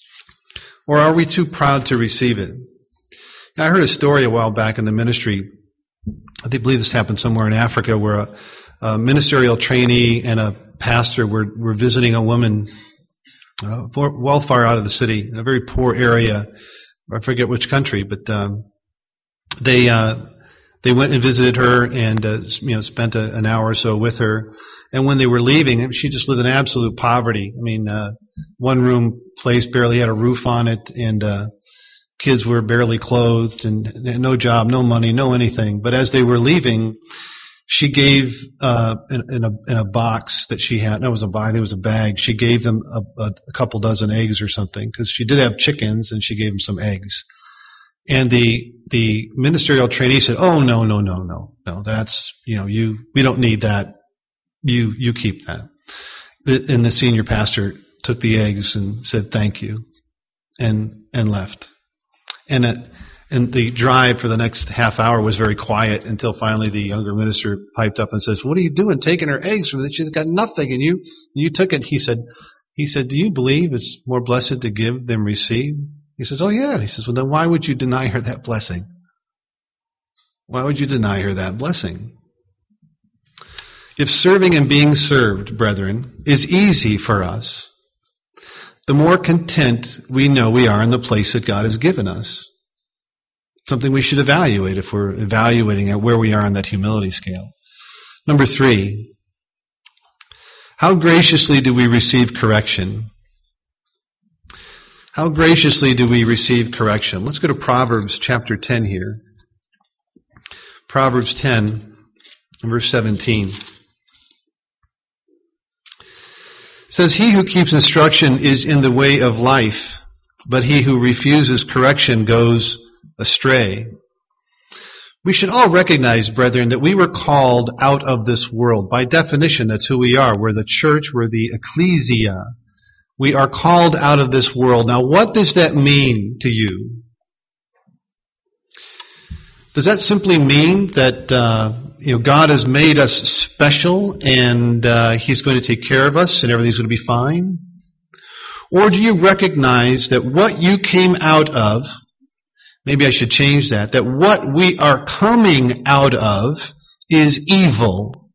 Or are we too proud to receive it? I heard a story a while back in the ministry. I believe this happened somewhere in Africa, where a, a ministerial trainee and a pastor were, were visiting a woman uh, well far out of the city, in a very poor area. I forget which country, but um, they uh, they went and visited her and uh, you know spent a, an hour or so with her. And when they were leaving, she just lived in absolute poverty. I mean, uh, one room place barely had a roof on it, and uh, kids were barely clothed, and no job, no money, no anything. But as they were leaving, she gave uh, in, in, a, in a box that she had. No, it was a box. It was a bag. She gave them a, a, a couple dozen eggs or something, because she did have chickens, and she gave them some eggs. And the the ministerial trainee said, "Oh no, no, no, no, no. That's you know you. We don't need that. You you keep that." And the senior pastor took the eggs and said, "Thank you," and and left. And it, and the drive for the next half hour was very quiet until finally the younger minister piped up and says, "What are you doing, taking her eggs from her? She's got nothing, and you you took it." He said, "He said, do you believe it's more blessed to give than receive?" He says, "Oh yeah." He says, "Well then, why would you deny her that blessing? Why would you deny her that blessing?" If serving and being served, brethren, is easy for us, the more content we know we are in the place that God has given us. Something we should evaluate if we're evaluating at where we are on that humility scale. Number three, how graciously do we receive correction? How graciously do we receive correction? Let's go to Proverbs chapter ten here. Proverbs ten, verse seventeen. It says, "He who keeps instruction is in the way of life, but he who refuses correction goes astray." We should all recognize, brethren, that we were called out of this world. By definition, that's who we are. We're the church, we're the ecclesia. We are called out of this world. Now, what does that mean to you? Does that simply mean that uh, you know God has made us special and uh, He's going to take care of us and everything's going to be fine? Or do you recognize that what you came out of, maybe I should change that, that what we are coming out of is evil?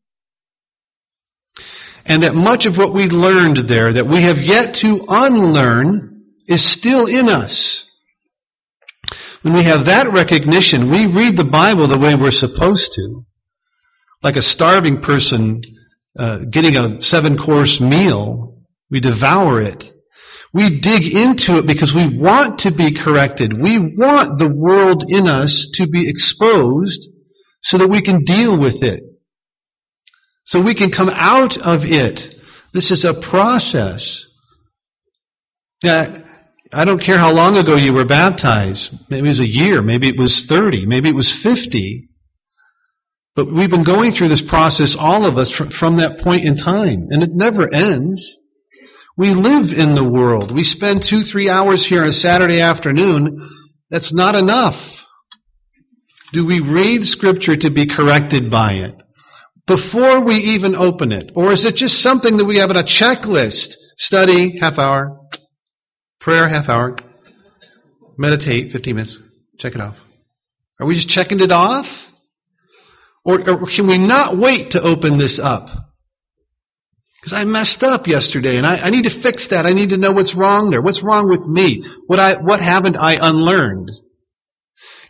And that much of what we learned there, that we have yet to unlearn, is still in us. When we have that recognition, we read the Bible the way we're supposed to. Like a starving person uh, getting a seven-course meal, we devour it. We dig into it because we want to be corrected. We want the world in us to be exposed so that we can deal with it. So we can come out of it. This is a process. Now, I don't care how long ago you were baptized. Maybe it was a year. Maybe it was thirty. Maybe it was fifty. But we've been going through this process, all of us, from, from that point in time. And it never ends. We live in the world. We spend two, three hours here on a Saturday afternoon. That's not enough. Do we read Scripture to be corrected by it before we even open it? Or is it just something that we have on a checklist? Study, half hour. Prayer, half hour. Meditate, fifteen minutes. Check it off. Are we just checking it off? Or, or can we not wait to open this up? Because I messed up yesterday and I, I need to fix that. I need to know what's wrong there. What's wrong with me? What I, what haven't I unlearned?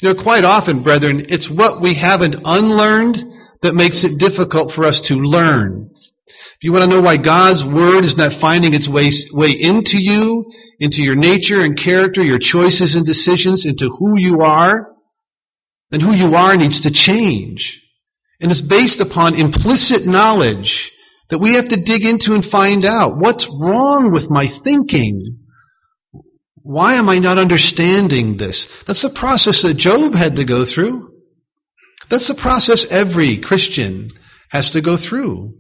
You know, quite often, brethren, it's what we haven't unlearned that makes it difficult for us to learn. If you want to know why God's Word is not finding its way, way into you, into your nature and character, your choices and decisions, into who you are, then who you are needs to change. And it's based upon implicit knowledge that we have to dig into and find out what's wrong with my thinking. Why am I not understanding this? That's the process that Job had to go through. That's the process every Christian has to go through.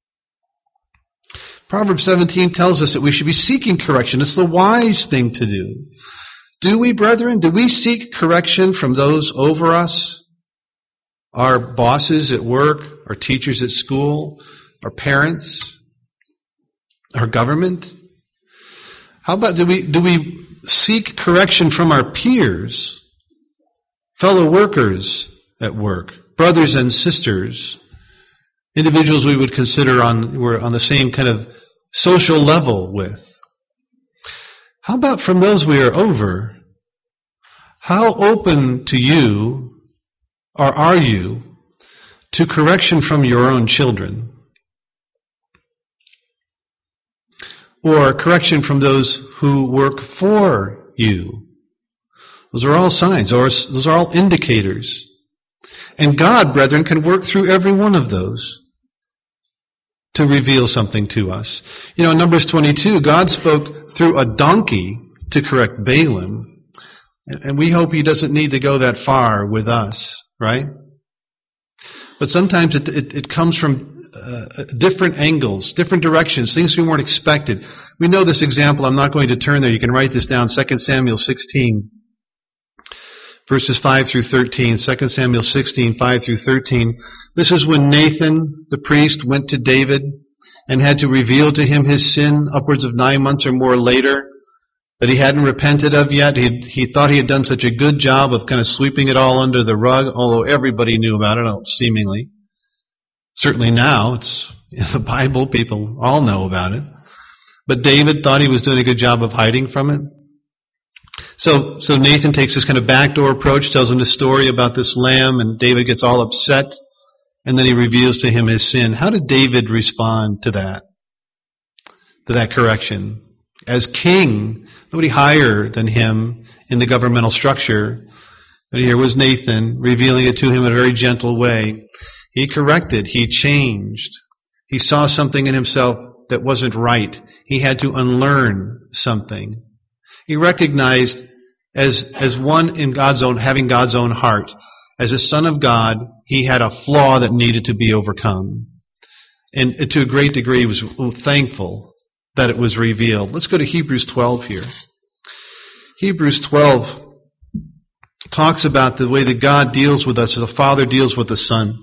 Proverbs seventeen tells us that we should be seeking correction. It's the wise thing to do. Do we, brethren? Do we seek correction from those over us? Our bosses at work, our teachers at school, our parents, our government? How about do we do we seek correction from our peers, fellow workers at work, brothers and sisters, individuals we would consider on we're on the same kind of social level with? How about from those we are over? How open to you, or are you, to correction from your own children? Or correction from those who work for you? Those are all signs, or those are all indicators. And God, brethren, can work through every one of those to reveal something to us. You know, in Numbers twenty-two, God spoke through a donkey to correct Balaam. And we hope he doesn't need to go that far with us, right? But sometimes it, it, it comes from uh, different angles, different directions, things we weren't expected. We know this example. I'm not going to turn there. You can write this down. Second Samuel sixteen, verses five through thirteen. Second Samuel sixteen, five through thirteen. This is when Nathan, the priest, went to David and had to reveal to him his sin upwards of nine months or more later that he hadn't repented of yet. He he thought he had done such a good job of kind of sweeping it all under the rug, although everybody knew about it, seemingly. Certainly now, it's in the Bible, people all know about it. But David thought he was doing a good job of hiding from it. So, so Nathan takes this kind of backdoor approach, tells him the story about this lamb, and David gets all upset, and then he reveals to him his sin. How did David respond to that? To that correction? As king, nobody higher than him in the governmental structure. But here was Nathan revealing it to him in a very gentle way. He corrected. He changed. He saw something in himself that wasn't right. He had to unlearn something. He recognized as, as one in God's own, having God's own heart. As a son of God, he had a flaw that needed to be overcome. And to a great degree, he was thankful that it was revealed. Let's go to Hebrews twelve here. Hebrews twelve talks about the way that God deals with us as a father deals with the son.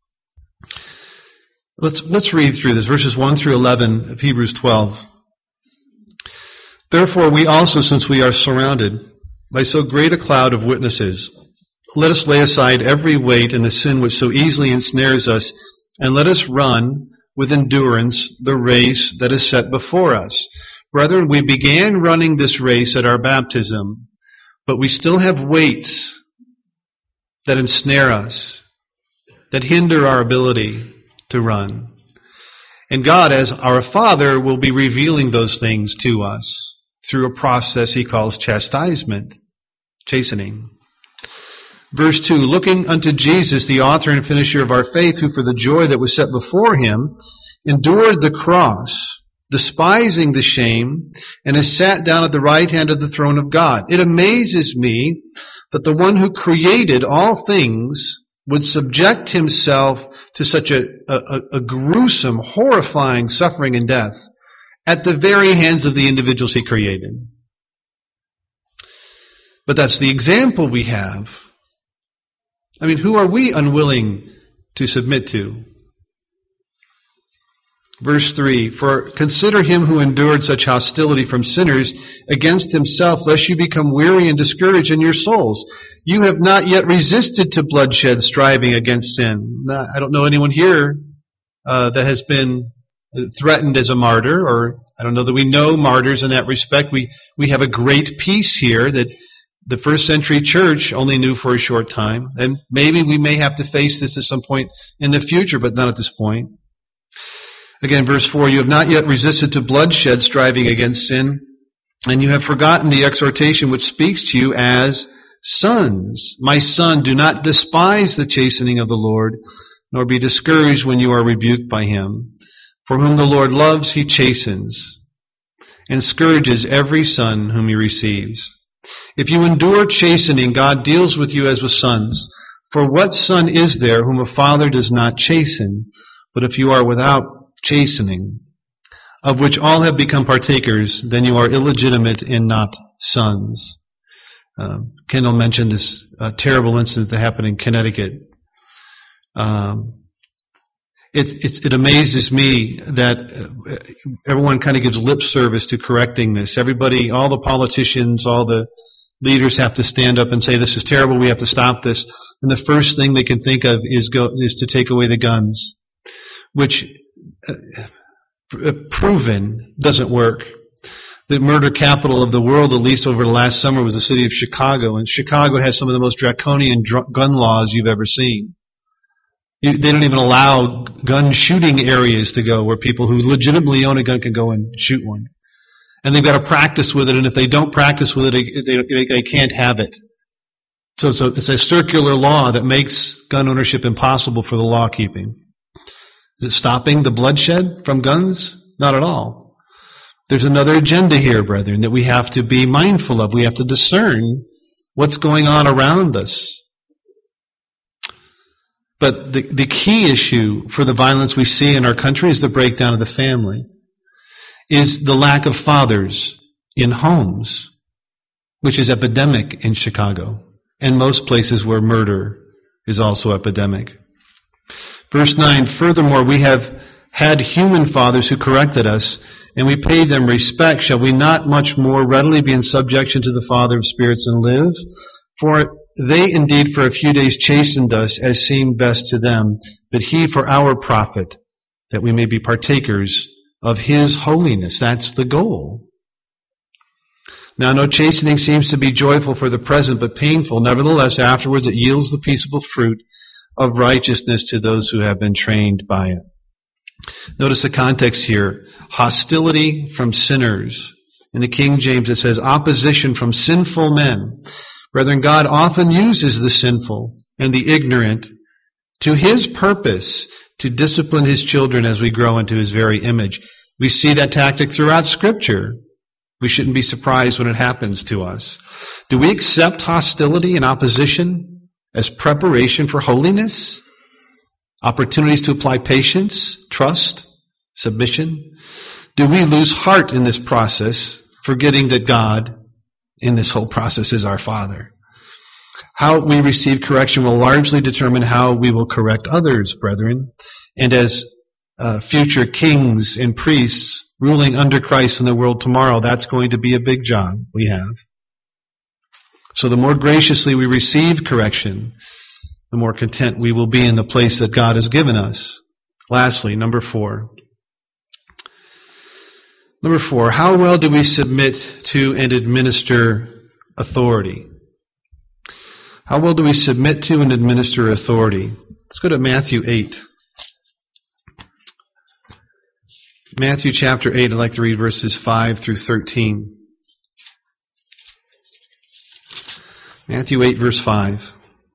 Let's, let's read through this, verses one through eleven of Hebrews twelve. Therefore we also, since we are surrounded by so great a cloud of witnesses, let us lay aside every weight and the sin which so easily ensnares us, and let us run with endurance the race that is set before us. Brethren, we began running this race at our baptism, but we still have weights that ensnare us, that hinder our ability to run. And God, as our Father, will be revealing those things to us through a process he calls chastisement, chastening. Verse two, looking unto Jesus, the author and finisher of our faith, who for the joy that was set before him endured the cross, despising the shame, and has sat down at the right hand of the throne of God. It amazes me that the one who created all things would subject himself to such a, a, a gruesome, horrifying suffering and death at the very hands of the individuals he created. But that's the example we have. I mean, who are we unwilling to submit to? Verse three, for consider him who endured such hostility from sinners against himself, lest you become weary and discouraged in your souls. You have not yet resisted to bloodshed, striving against sin. I don't know anyone here uh, that has been threatened as a martyr, or I don't know that we know martyrs in that respect. We we have a great peace here that the first century church only knew for a short time, and maybe we may have to face this at some point in the future, but not at this point. Again, verse four, you have not yet resisted to bloodshed, striving against sin, and you have forgotten the exhortation which speaks to you as sons. My son, do not despise the chastening of the Lord, nor be discouraged when you are rebuked by him. For whom the Lord loves, he chastens, and scourges every son whom he receives. If you endure chastening, God deals with you as with sons. For what son is there whom a father does not chasten? But if you are without chastening, of which all have become partakers, then you are illegitimate and not sons. Um, Kendall mentioned this uh, terrible incident that happened in Connecticut. Um, it's, it's, it amazes me that uh, everyone kind of gives lip service to correcting this. Everybody, all the politicians, all the leaders have to stand up and say, this is terrible, we have to stop this. And the first thing they can think of is go, is to take away the guns, which uh, proven doesn't work. The murder capital of the world, at least over the last summer, was the city of Chicago. And Chicago has some of the most draconian dr- gun laws you've ever seen. You, they don't even allow gun shooting areas to go where people who legitimately own a gun can go and shoot one. And they've got to practice with it, and if they don't practice with it, they, they, they can't have it. So, so it's a circular law that makes gun ownership impossible for the law keeping. Is it stopping the bloodshed from guns? Not at all. There's another agenda here, brethren, that we have to be mindful of. We have to discern what's going on around us. But the, the key issue for the violence we see in our country is the breakdown of the family, is the lack of fathers in homes, which is epidemic in Chicago, and most places where murder is also epidemic. Verse nine, furthermore, we have had human fathers who corrected us, and we paid them respect. Shall we not much more readily be in subjection to the Father of spirits and live? For they indeed for a few days chastened us as seemed best to them, but he for our profit, that we may be partakers of his holiness. That's the goal. Now, no chastening seems to be joyful for the present, but painful. Nevertheless, afterwards it yields the peaceable fruit of righteousness to those who have been trained by it. Notice the context here. Hostility from sinners. In the King James it says opposition from sinful men. Brethren, God often uses the sinful and the ignorant to his purpose to discipline his children as we grow into his very image. We see that tactic throughout Scripture. We shouldn't be surprised when it happens to us. Do we accept hostility and opposition as preparation for holiness? Opportunities to apply patience, trust, submission? Do we lose heart in this process, forgetting that God in this whole process is our Father? How we receive correction will largely determine how we will correct others, brethren. And as uh, future kings and priests ruling under Christ in the world tomorrow, that's going to be a big job we have. So the more graciously we receive correction, the more content we will be in the place that God has given us. Lastly, number four. Number four, how well do we submit to and administer authority? How well do we submit to and administer authority? Let's go to Matthew eight. Matthew chapter eight, I'd like to read verses five through thirteen. Matthew eight, verse five.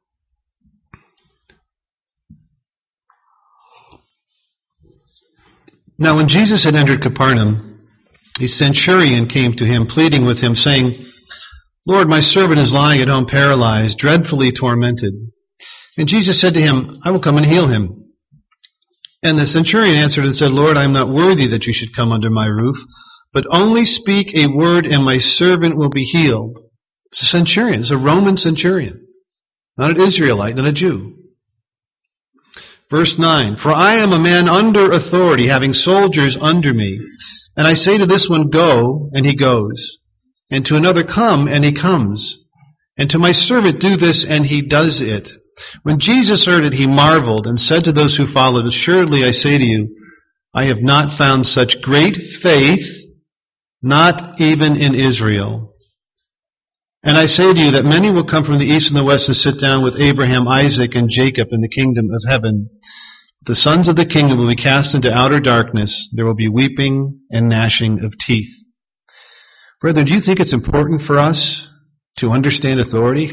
Now when Jesus had entered Capernaum, a centurion came to him, pleading with him, saying, Lord, my servant is lying at home paralyzed, dreadfully tormented. And Jesus said to him, I will come and heal him. And the centurion answered and said, Lord, I am not worthy that you should come under my roof, but only speak a word and my servant will be healed. It's a centurion. It's a Roman centurion. Not an Israelite, not a Jew. Verse nine, for I am a man under authority, having soldiers under me. And I say to this one, go, and he goes. And to another, come, and he comes. And to my servant, do this, and he does it. When Jesus heard it, he marveled and said to those who followed, assuredly I say to you, I have not found such great faith, not even in Israel. And I say to you that many will come from the east and the west and sit down with Abraham, Isaac, and Jacob in the kingdom of heaven. The sons of the kingdom will be cast into outer darkness. There will be weeping and gnashing of teeth. Brethren, do you think it's important for us to understand authority?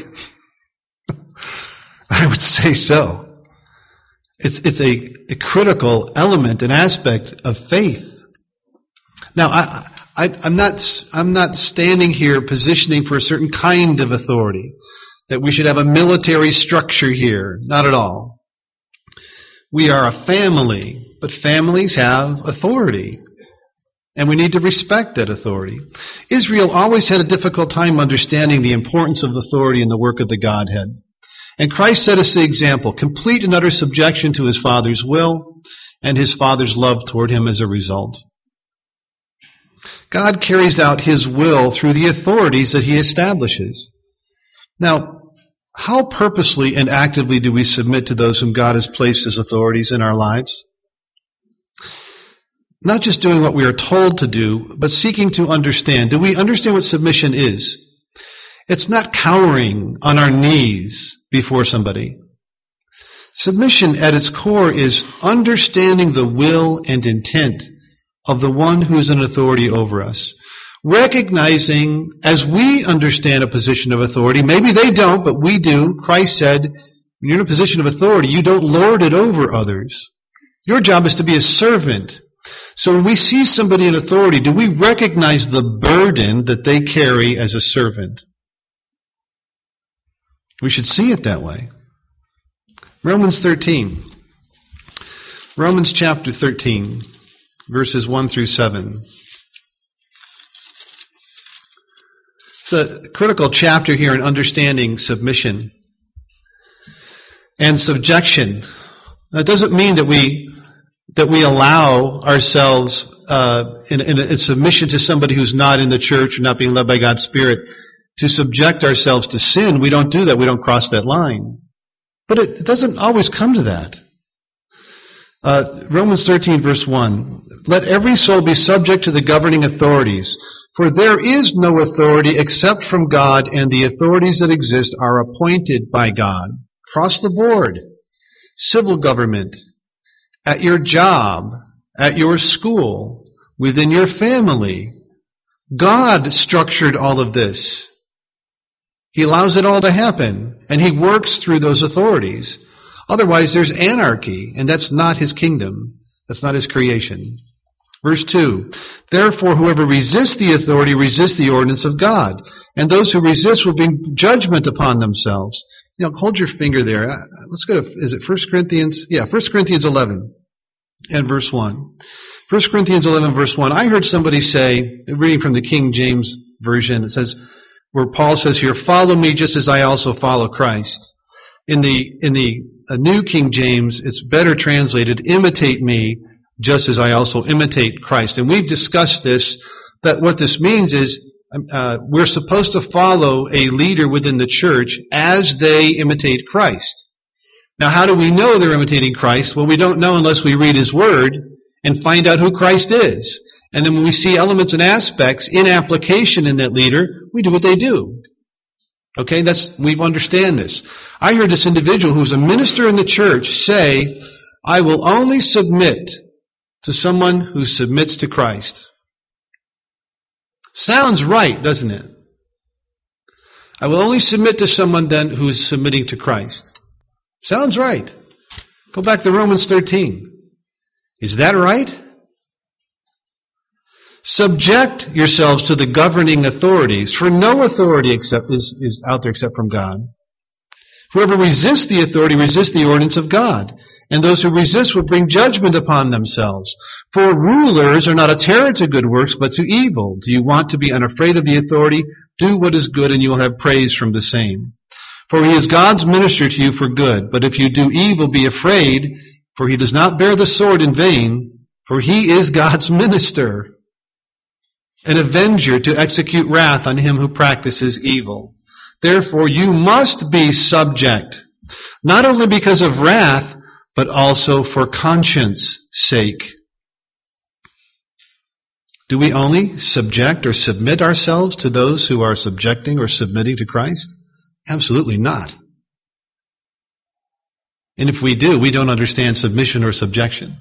I would say so. It's, it's a, a critical element and aspect of faith. Now, I, I, I'm not, I'm not standing here positioning for a certain kind of authority, that we should have a military structure here. Not at all. We are a family, but families have authority, and we need to respect that authority. Israel always had a difficult time understanding the importance of authority in the work of the Godhead. And Christ set us the example, complete and utter subjection to his Father's will and his Father's love toward him as a result. God carries out his will through the authorities that he establishes. Now, how purposely and actively do we submit to those whom God has placed as authorities in our lives? Not just doing what we are told to do, but seeking to understand. Do we understand what submission is? It's not cowering on our knees before somebody. Submission at its core is understanding the will and intent of the one who is an authority over us. Recognizing, as we understand a position of authority, maybe they don't, but we do. Christ said, when you're in a position of authority, you don't lord it over others. Your job is to be a servant. So when we see somebody in authority, do we recognize the burden that they carry as a servant? We should see it that way. Romans thirteen. Romans chapter thirteen, verses one through seven. It's a critical chapter here in understanding submission and subjection. That doesn't mean that we that we allow ourselves uh, in, in, in submission to somebody who's not in the church or not being led by God's Spirit to subject ourselves to sin. We don't do that. We don't cross that line. But it, it doesn't always come to that. Uh, Romans thirteen, verse one. Let every soul be subject to the governing authorities. For there is no authority except from God, and the authorities that exist are appointed by God. Across the board. Civil government, at your job, at your school, within your family. God structured all of this. He allows it all to happen, and he works through those authorities. Otherwise, there's anarchy, and that's not his kingdom. That's not his creation. Verse two, therefore whoever resists the authority resists the ordinance of God, and those who resist will bring judgment upon themselves. You know, hold your finger there. Let's go to, is it First Corinthians? Yeah, First Corinthians eleven and verse one. First Corinthians eleven, verse one. I heard somebody say, reading from the King James Version, it says, where Paul says here, follow me just as I also follow Christ. In the, in the uh, New King James, it's better translated, imitate me just as I also imitate Christ. And we've discussed this, that what this means is uh, we're supposed to follow a leader within the church as they imitate Christ. Now, how do we know they're imitating Christ? Well, we don't know unless we read his word and find out who Christ is. And then when we see elements and aspects in application in that leader, we do what they do. Okay, that's, we understand this. I heard this individual who's a minister in the church say, I will only submit to someone who submits to Christ. Sounds right, doesn't it? I will only submit to someone then who is submitting to Christ. Sounds right. Go back to Romans thirteen. Is that right? Subject yourselves to the governing authorities, for no authority except is, is out there except from God. Whoever resists the authority resists the ordinance of God, and those who resist will bring judgment upon themselves. For rulers are not a terror to good works, but to evil. Do you want to be unafraid of the authority? Do what is good, and you will have praise from the same. For he is God's minister to you for good. But if you do evil, be afraid, for he does not bear the sword in vain, for he is God's minister, an avenger to execute wrath on him who practices evil. Therefore, you must be subject, not only because of wrath, but also for conscience sake. Do we only subject or submit ourselves to those who are subjecting or submitting to Christ? Absolutely not. And if we do, we don't understand submission or subjection.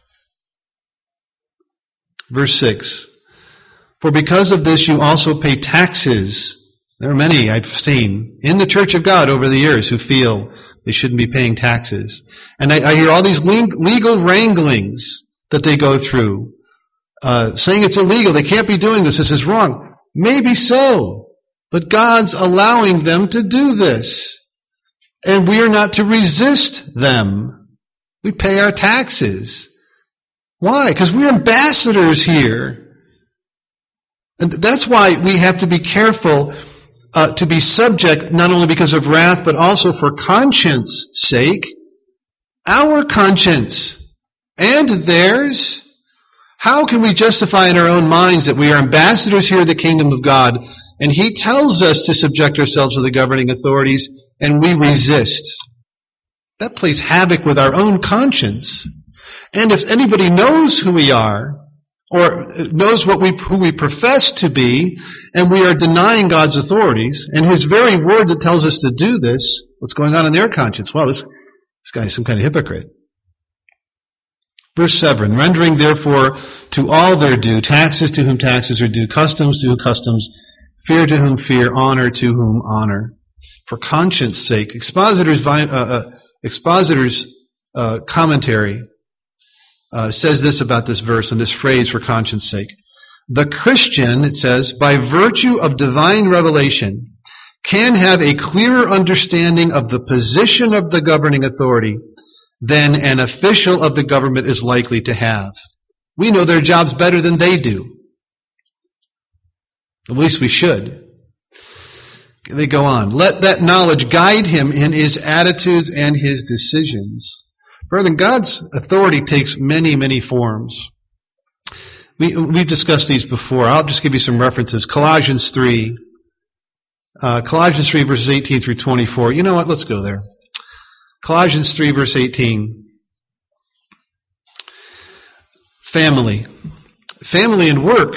Verse six. For because of this you also pay taxes. There are many I've seen in the church of God over the years who feel they shouldn't be paying taxes. And I, I hear all these legal wranglings that they go through, uh, saying it's illegal, they can't be doing this, this is wrong. Maybe so, but God's allowing them to do this. And we are not to resist them. We pay our taxes. Why? Because we're ambassadors here. And that's why we have to be careful uh, to be subject, not only because of wrath, but also for conscience sake. Our conscience and theirs. How can we justify in our own minds that we are ambassadors here of the kingdom of God, and He tells us to subject ourselves to the governing authorities, and we resist? That plays havoc with our own conscience. And if anybody knows who we are, or knows what we, who we profess to be, and we are denying God's authorities, and His very word that tells us to do this, what's going on in their conscience? Well, this, this guy is some kind of hypocrite. Verse seven, rendering therefore to all their due, taxes to whom taxes are due, customs to whom customs, fear to whom fear, honor to whom honor. For conscience sake, Expositor's, uh, uh, Expositor's uh, commentary uh, says this about this verse and this phrase, for conscience sake. The Christian, it says, by virtue of divine revelation, can have a clearer understanding of the position of the governing authority than an official of the government is likely to have. We know their jobs better than they do. At least we should. They go on. Let that knowledge guide him in his attitudes and his decisions. Brethren, God's authority takes many, many forms. We, we've discussed these before. I'll just give you some references. Colossians three. Uh, Colossians three, verses eighteen through twenty-four. You know what? Let's go there. Colossians three, verse eighteen. Family. Family and work.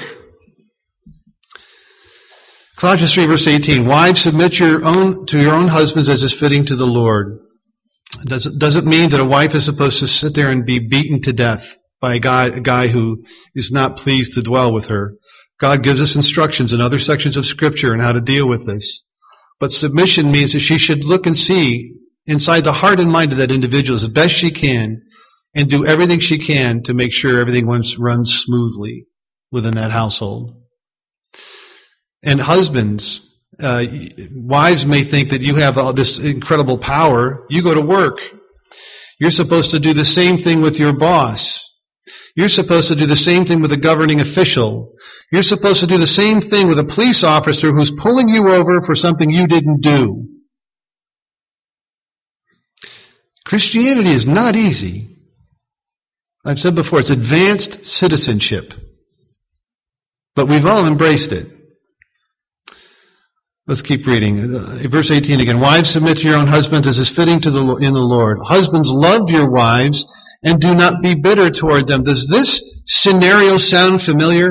Colossians three, verse eighteen. Wives, submit your own to your own husbands as is fitting to the Lord. Does it, does it mean that a wife is supposed to sit there and be beaten to death by a guy, a guy who is not pleased to dwell with her? God gives us instructions in other sections of Scripture on how to deal with this. But submission means that she should look and see inside the heart and mind of that individual as best she can and do everything she can to make sure everything runs, runs smoothly within that household. And husbands, uh, wives may think that you have all this incredible power. You go to work. You're supposed to do the same thing with your boss. You're supposed to do the same thing with a governing official. You're supposed to do the same thing with a police officer who's pulling you over for something you didn't do. Christianity is not easy. I've said before, it's advanced citizenship. But we've all embraced it. Let's keep reading. Verse eighteen again. Wives, submit to your own husbands as is fitting to the in the Lord. Husbands, love your wives and do not be bitter toward them. Does this scenario sound familiar?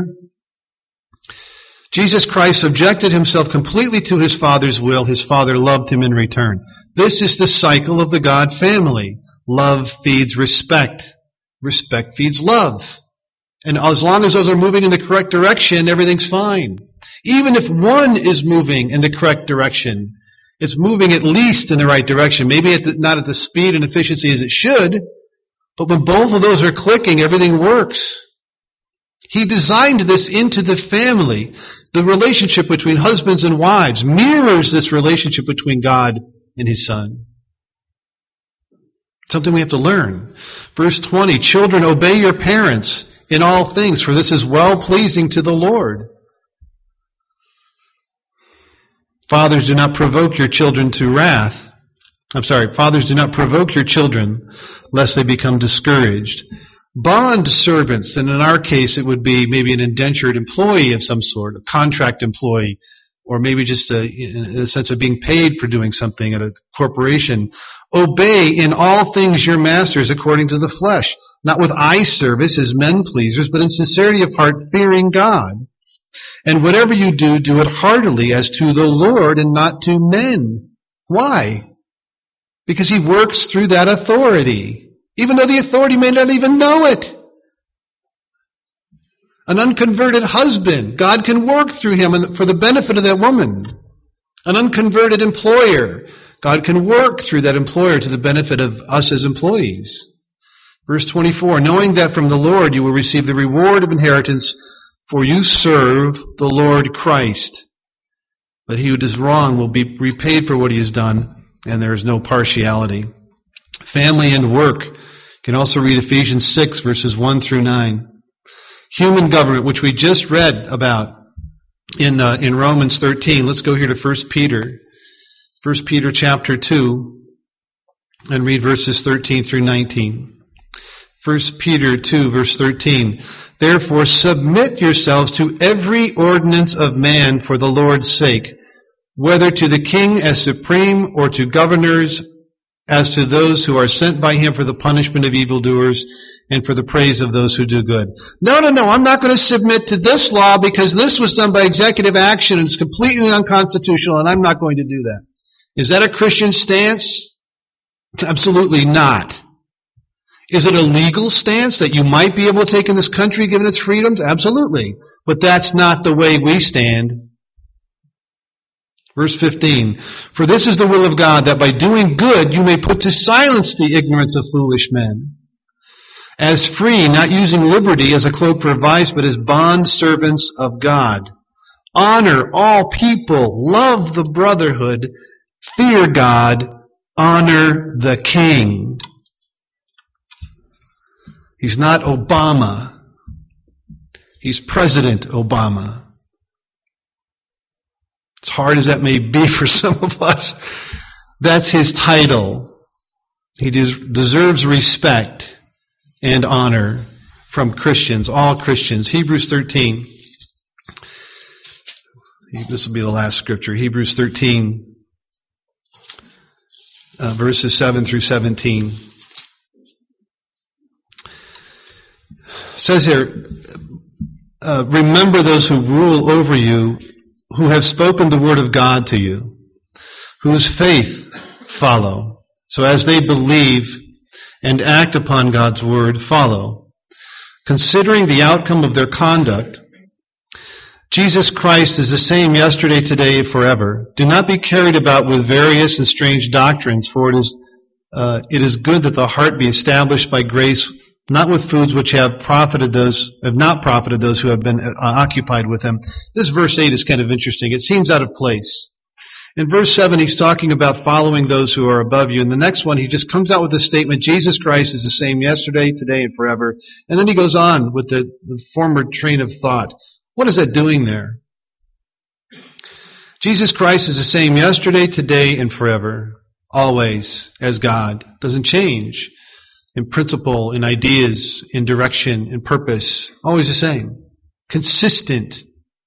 Jesus Christ subjected himself completely to his Father's will. His Father loved him in return. This is the cycle of the God family. Love feeds respect. Respect feeds love. And as long as those are moving in the correct direction, everything's fine. Even if one is moving in the correct direction, it's moving at least in the right direction. Maybe at the, not at the speed and efficiency as it should, but when both of those are clicking, everything works. He designed this into the family. The relationship between husbands and wives mirrors this relationship between God and His Son. Something we have to learn. Verse twenty, children, obey your parents in all things, for this is well-pleasing to the Lord. Fathers, do not provoke your children to wrath. I'm sorry, fathers, do not provoke your children, lest they become discouraged. Bond servants, and in our case it would be maybe an indentured employee of some sort, a contract employee, or maybe just a, in a sense of being paid for doing something at a corporation. Obey in all things your masters according to the flesh, not with eye service as men pleasers, but in sincerity of heart, fearing God. And whatever you do, do it heartily as to the Lord and not to men. Why? Because he works through that authority, even though the authority may not even know it. An unconverted husband, God can work through him for the benefit of that woman. An unconverted employer, God can work through that employer to the benefit of us as employees. Verse twenty-four, knowing that from the Lord you will receive the reward of inheritance, for you serve the Lord Christ. But he who does wrong will be repaid for what he has done, and there is no partiality. Family and work. You can also read Ephesians six, verses one through nine. Human government, which we just read about in uh, in Romans thirteen. Let's go here to First Peter. First Peter chapter two, and read verses thirteen through nineteen. First Peter two, verse thirteen. Therefore submit yourselves to every ordinance of man for the Lord's sake, whether to the king as supreme or to governors as to those who are sent by him for the punishment of evildoers and for the praise of those who do good. No, no, no, I'm not going to submit to this law because this was done by executive action and it's completely unconstitutional and I'm not going to do that. Is that a Christian stance? Absolutely not. Is it a legal stance that you might be able to take in this country given its freedoms? Absolutely. But that's not the way we stand. Verse fifteen, for this is the will of God, that by doing good you may put to silence the ignorance of foolish men. As free, not using liberty as a cloak for vice, but as bond servants of God. Honor all people, love the brotherhood, fear God, honor the king. He's not Obama. He's President Obama. As hard as that may be for some of us, that's his title. He des- deserves respect and honor from Christians, all Christians. Hebrews thirteen. This will be the last scripture. Hebrews thirteen, uh, verses seven through seventeen. It says here, uh, remember those who rule over you, who have spoken the word of God to you, whose faith follow. So as they believe and act upon God's word, follow. Considering the outcome of their conduct, Jesus Christ is the same yesterday, today, forever. Do not be carried about with various and strange doctrines, for it is uh, it is good that the heart be established by grace, not with foods which have profited those, have not profited those who have been uh, occupied with them. This verse eight is kind of interesting. It seems out of place. In verse seven, he's talking about following those who are above you. In the next one, he just comes out with the statement, Jesus Christ is the same yesterday, today, and forever. And then he goes on with the, the former train of thought. What is that doing there? Jesus Christ is the same yesterday, today, and forever. Always as God. Doesn't change. In principle, in ideas, in direction, in purpose. Always the same. Consistent.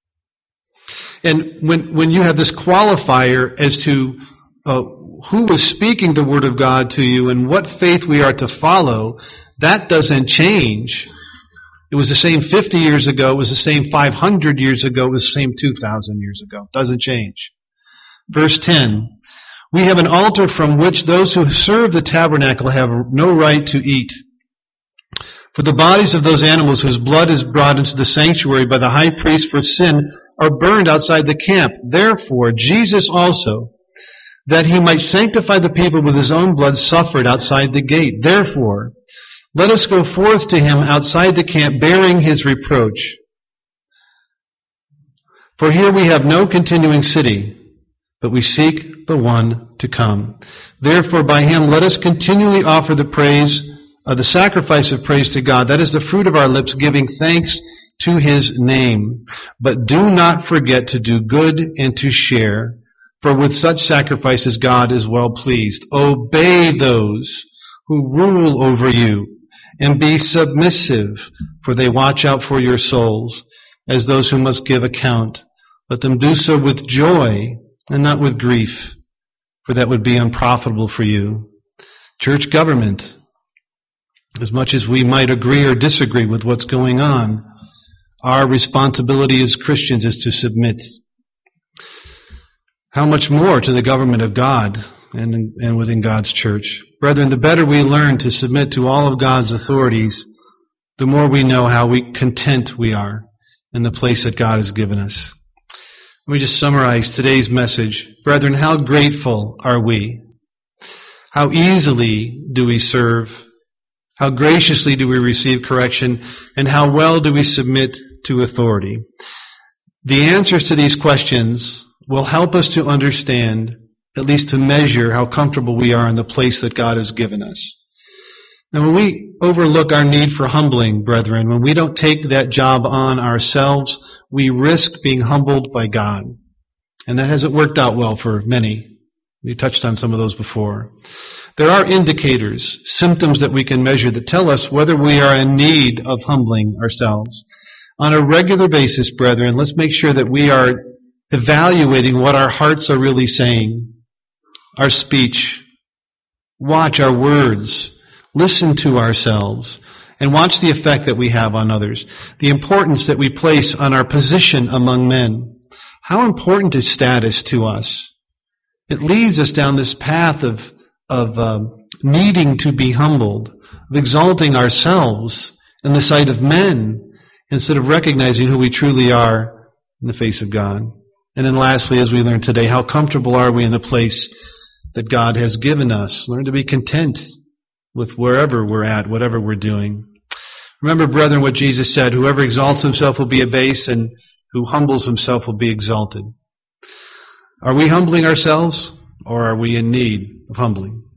And when when you have this qualifier as to uh, who was speaking the Word of God to you and what faith we are to follow, that doesn't change. It was the same fifty years ago. It was the same five hundred years ago. It was the same two thousand years ago. Doesn't change. Verse ten. We have an altar from which those who serve the tabernacle have no right to eat. For the bodies of those animals whose blood is brought into the sanctuary by the high priest for sin are burned outside the camp. Therefore, Jesus also, that he might sanctify the people with his own blood, suffered outside the gate. Therefore, let us go forth to him outside the camp, bearing his reproach. For here we have no continuing city, but we seek the one to come. Therefore, by him let us continually offer the praise, uh, the sacrifice of praise to God. That is the fruit of our lips, giving thanks to his name. But do not forget to do good and to share, for with such sacrifices God is well pleased. Obey those who rule over you, and be submissive, for they watch out for your souls, as those who must give account. Let them do so with joy and not with grief, for that would be unprofitable for you. Church government, as much as we might agree or disagree with what's going on, our responsibility as Christians is to submit. How much more to the government of God and, and within God's church? Brethren, the better we learn to submit to all of God's authorities, the more we know how we content we are in the place that God has given us. Let me just summarize today's message. Brethren, how grateful are we? How easily do we serve? How graciously do we receive correction? And how well do we submit to authority? The answers to these questions will help us to understand, at least to measure, how comfortable we are in the place that God has given us. And when we overlook our need for humbling, brethren, when we don't take that job on ourselves, we risk being humbled by God. And that hasn't worked out well for many. We touched on some of those before. There are indicators, symptoms that we can measure that tell us whether we are in need of humbling ourselves. On a regular basis, brethren, let's make sure that we are evaluating what our hearts are really saying, our speech. Watch our words. Listen to ourselves and watch the effect that we have on others. The importance that we place on our position among men. How important is status to us? It leads us down this path of, of uh, needing to be humbled, of exalting ourselves in the sight of men instead of recognizing who we truly are in the face of God. And then lastly, as we learned today, how comfortable are we in the place that God has given us? Learn to be content with wherever we're at, whatever we're doing. Remember, brethren, what Jesus said, whoever exalts himself will be abased, and who humbles himself will be exalted. Are we humbling ourselves, or are we in need of humbling?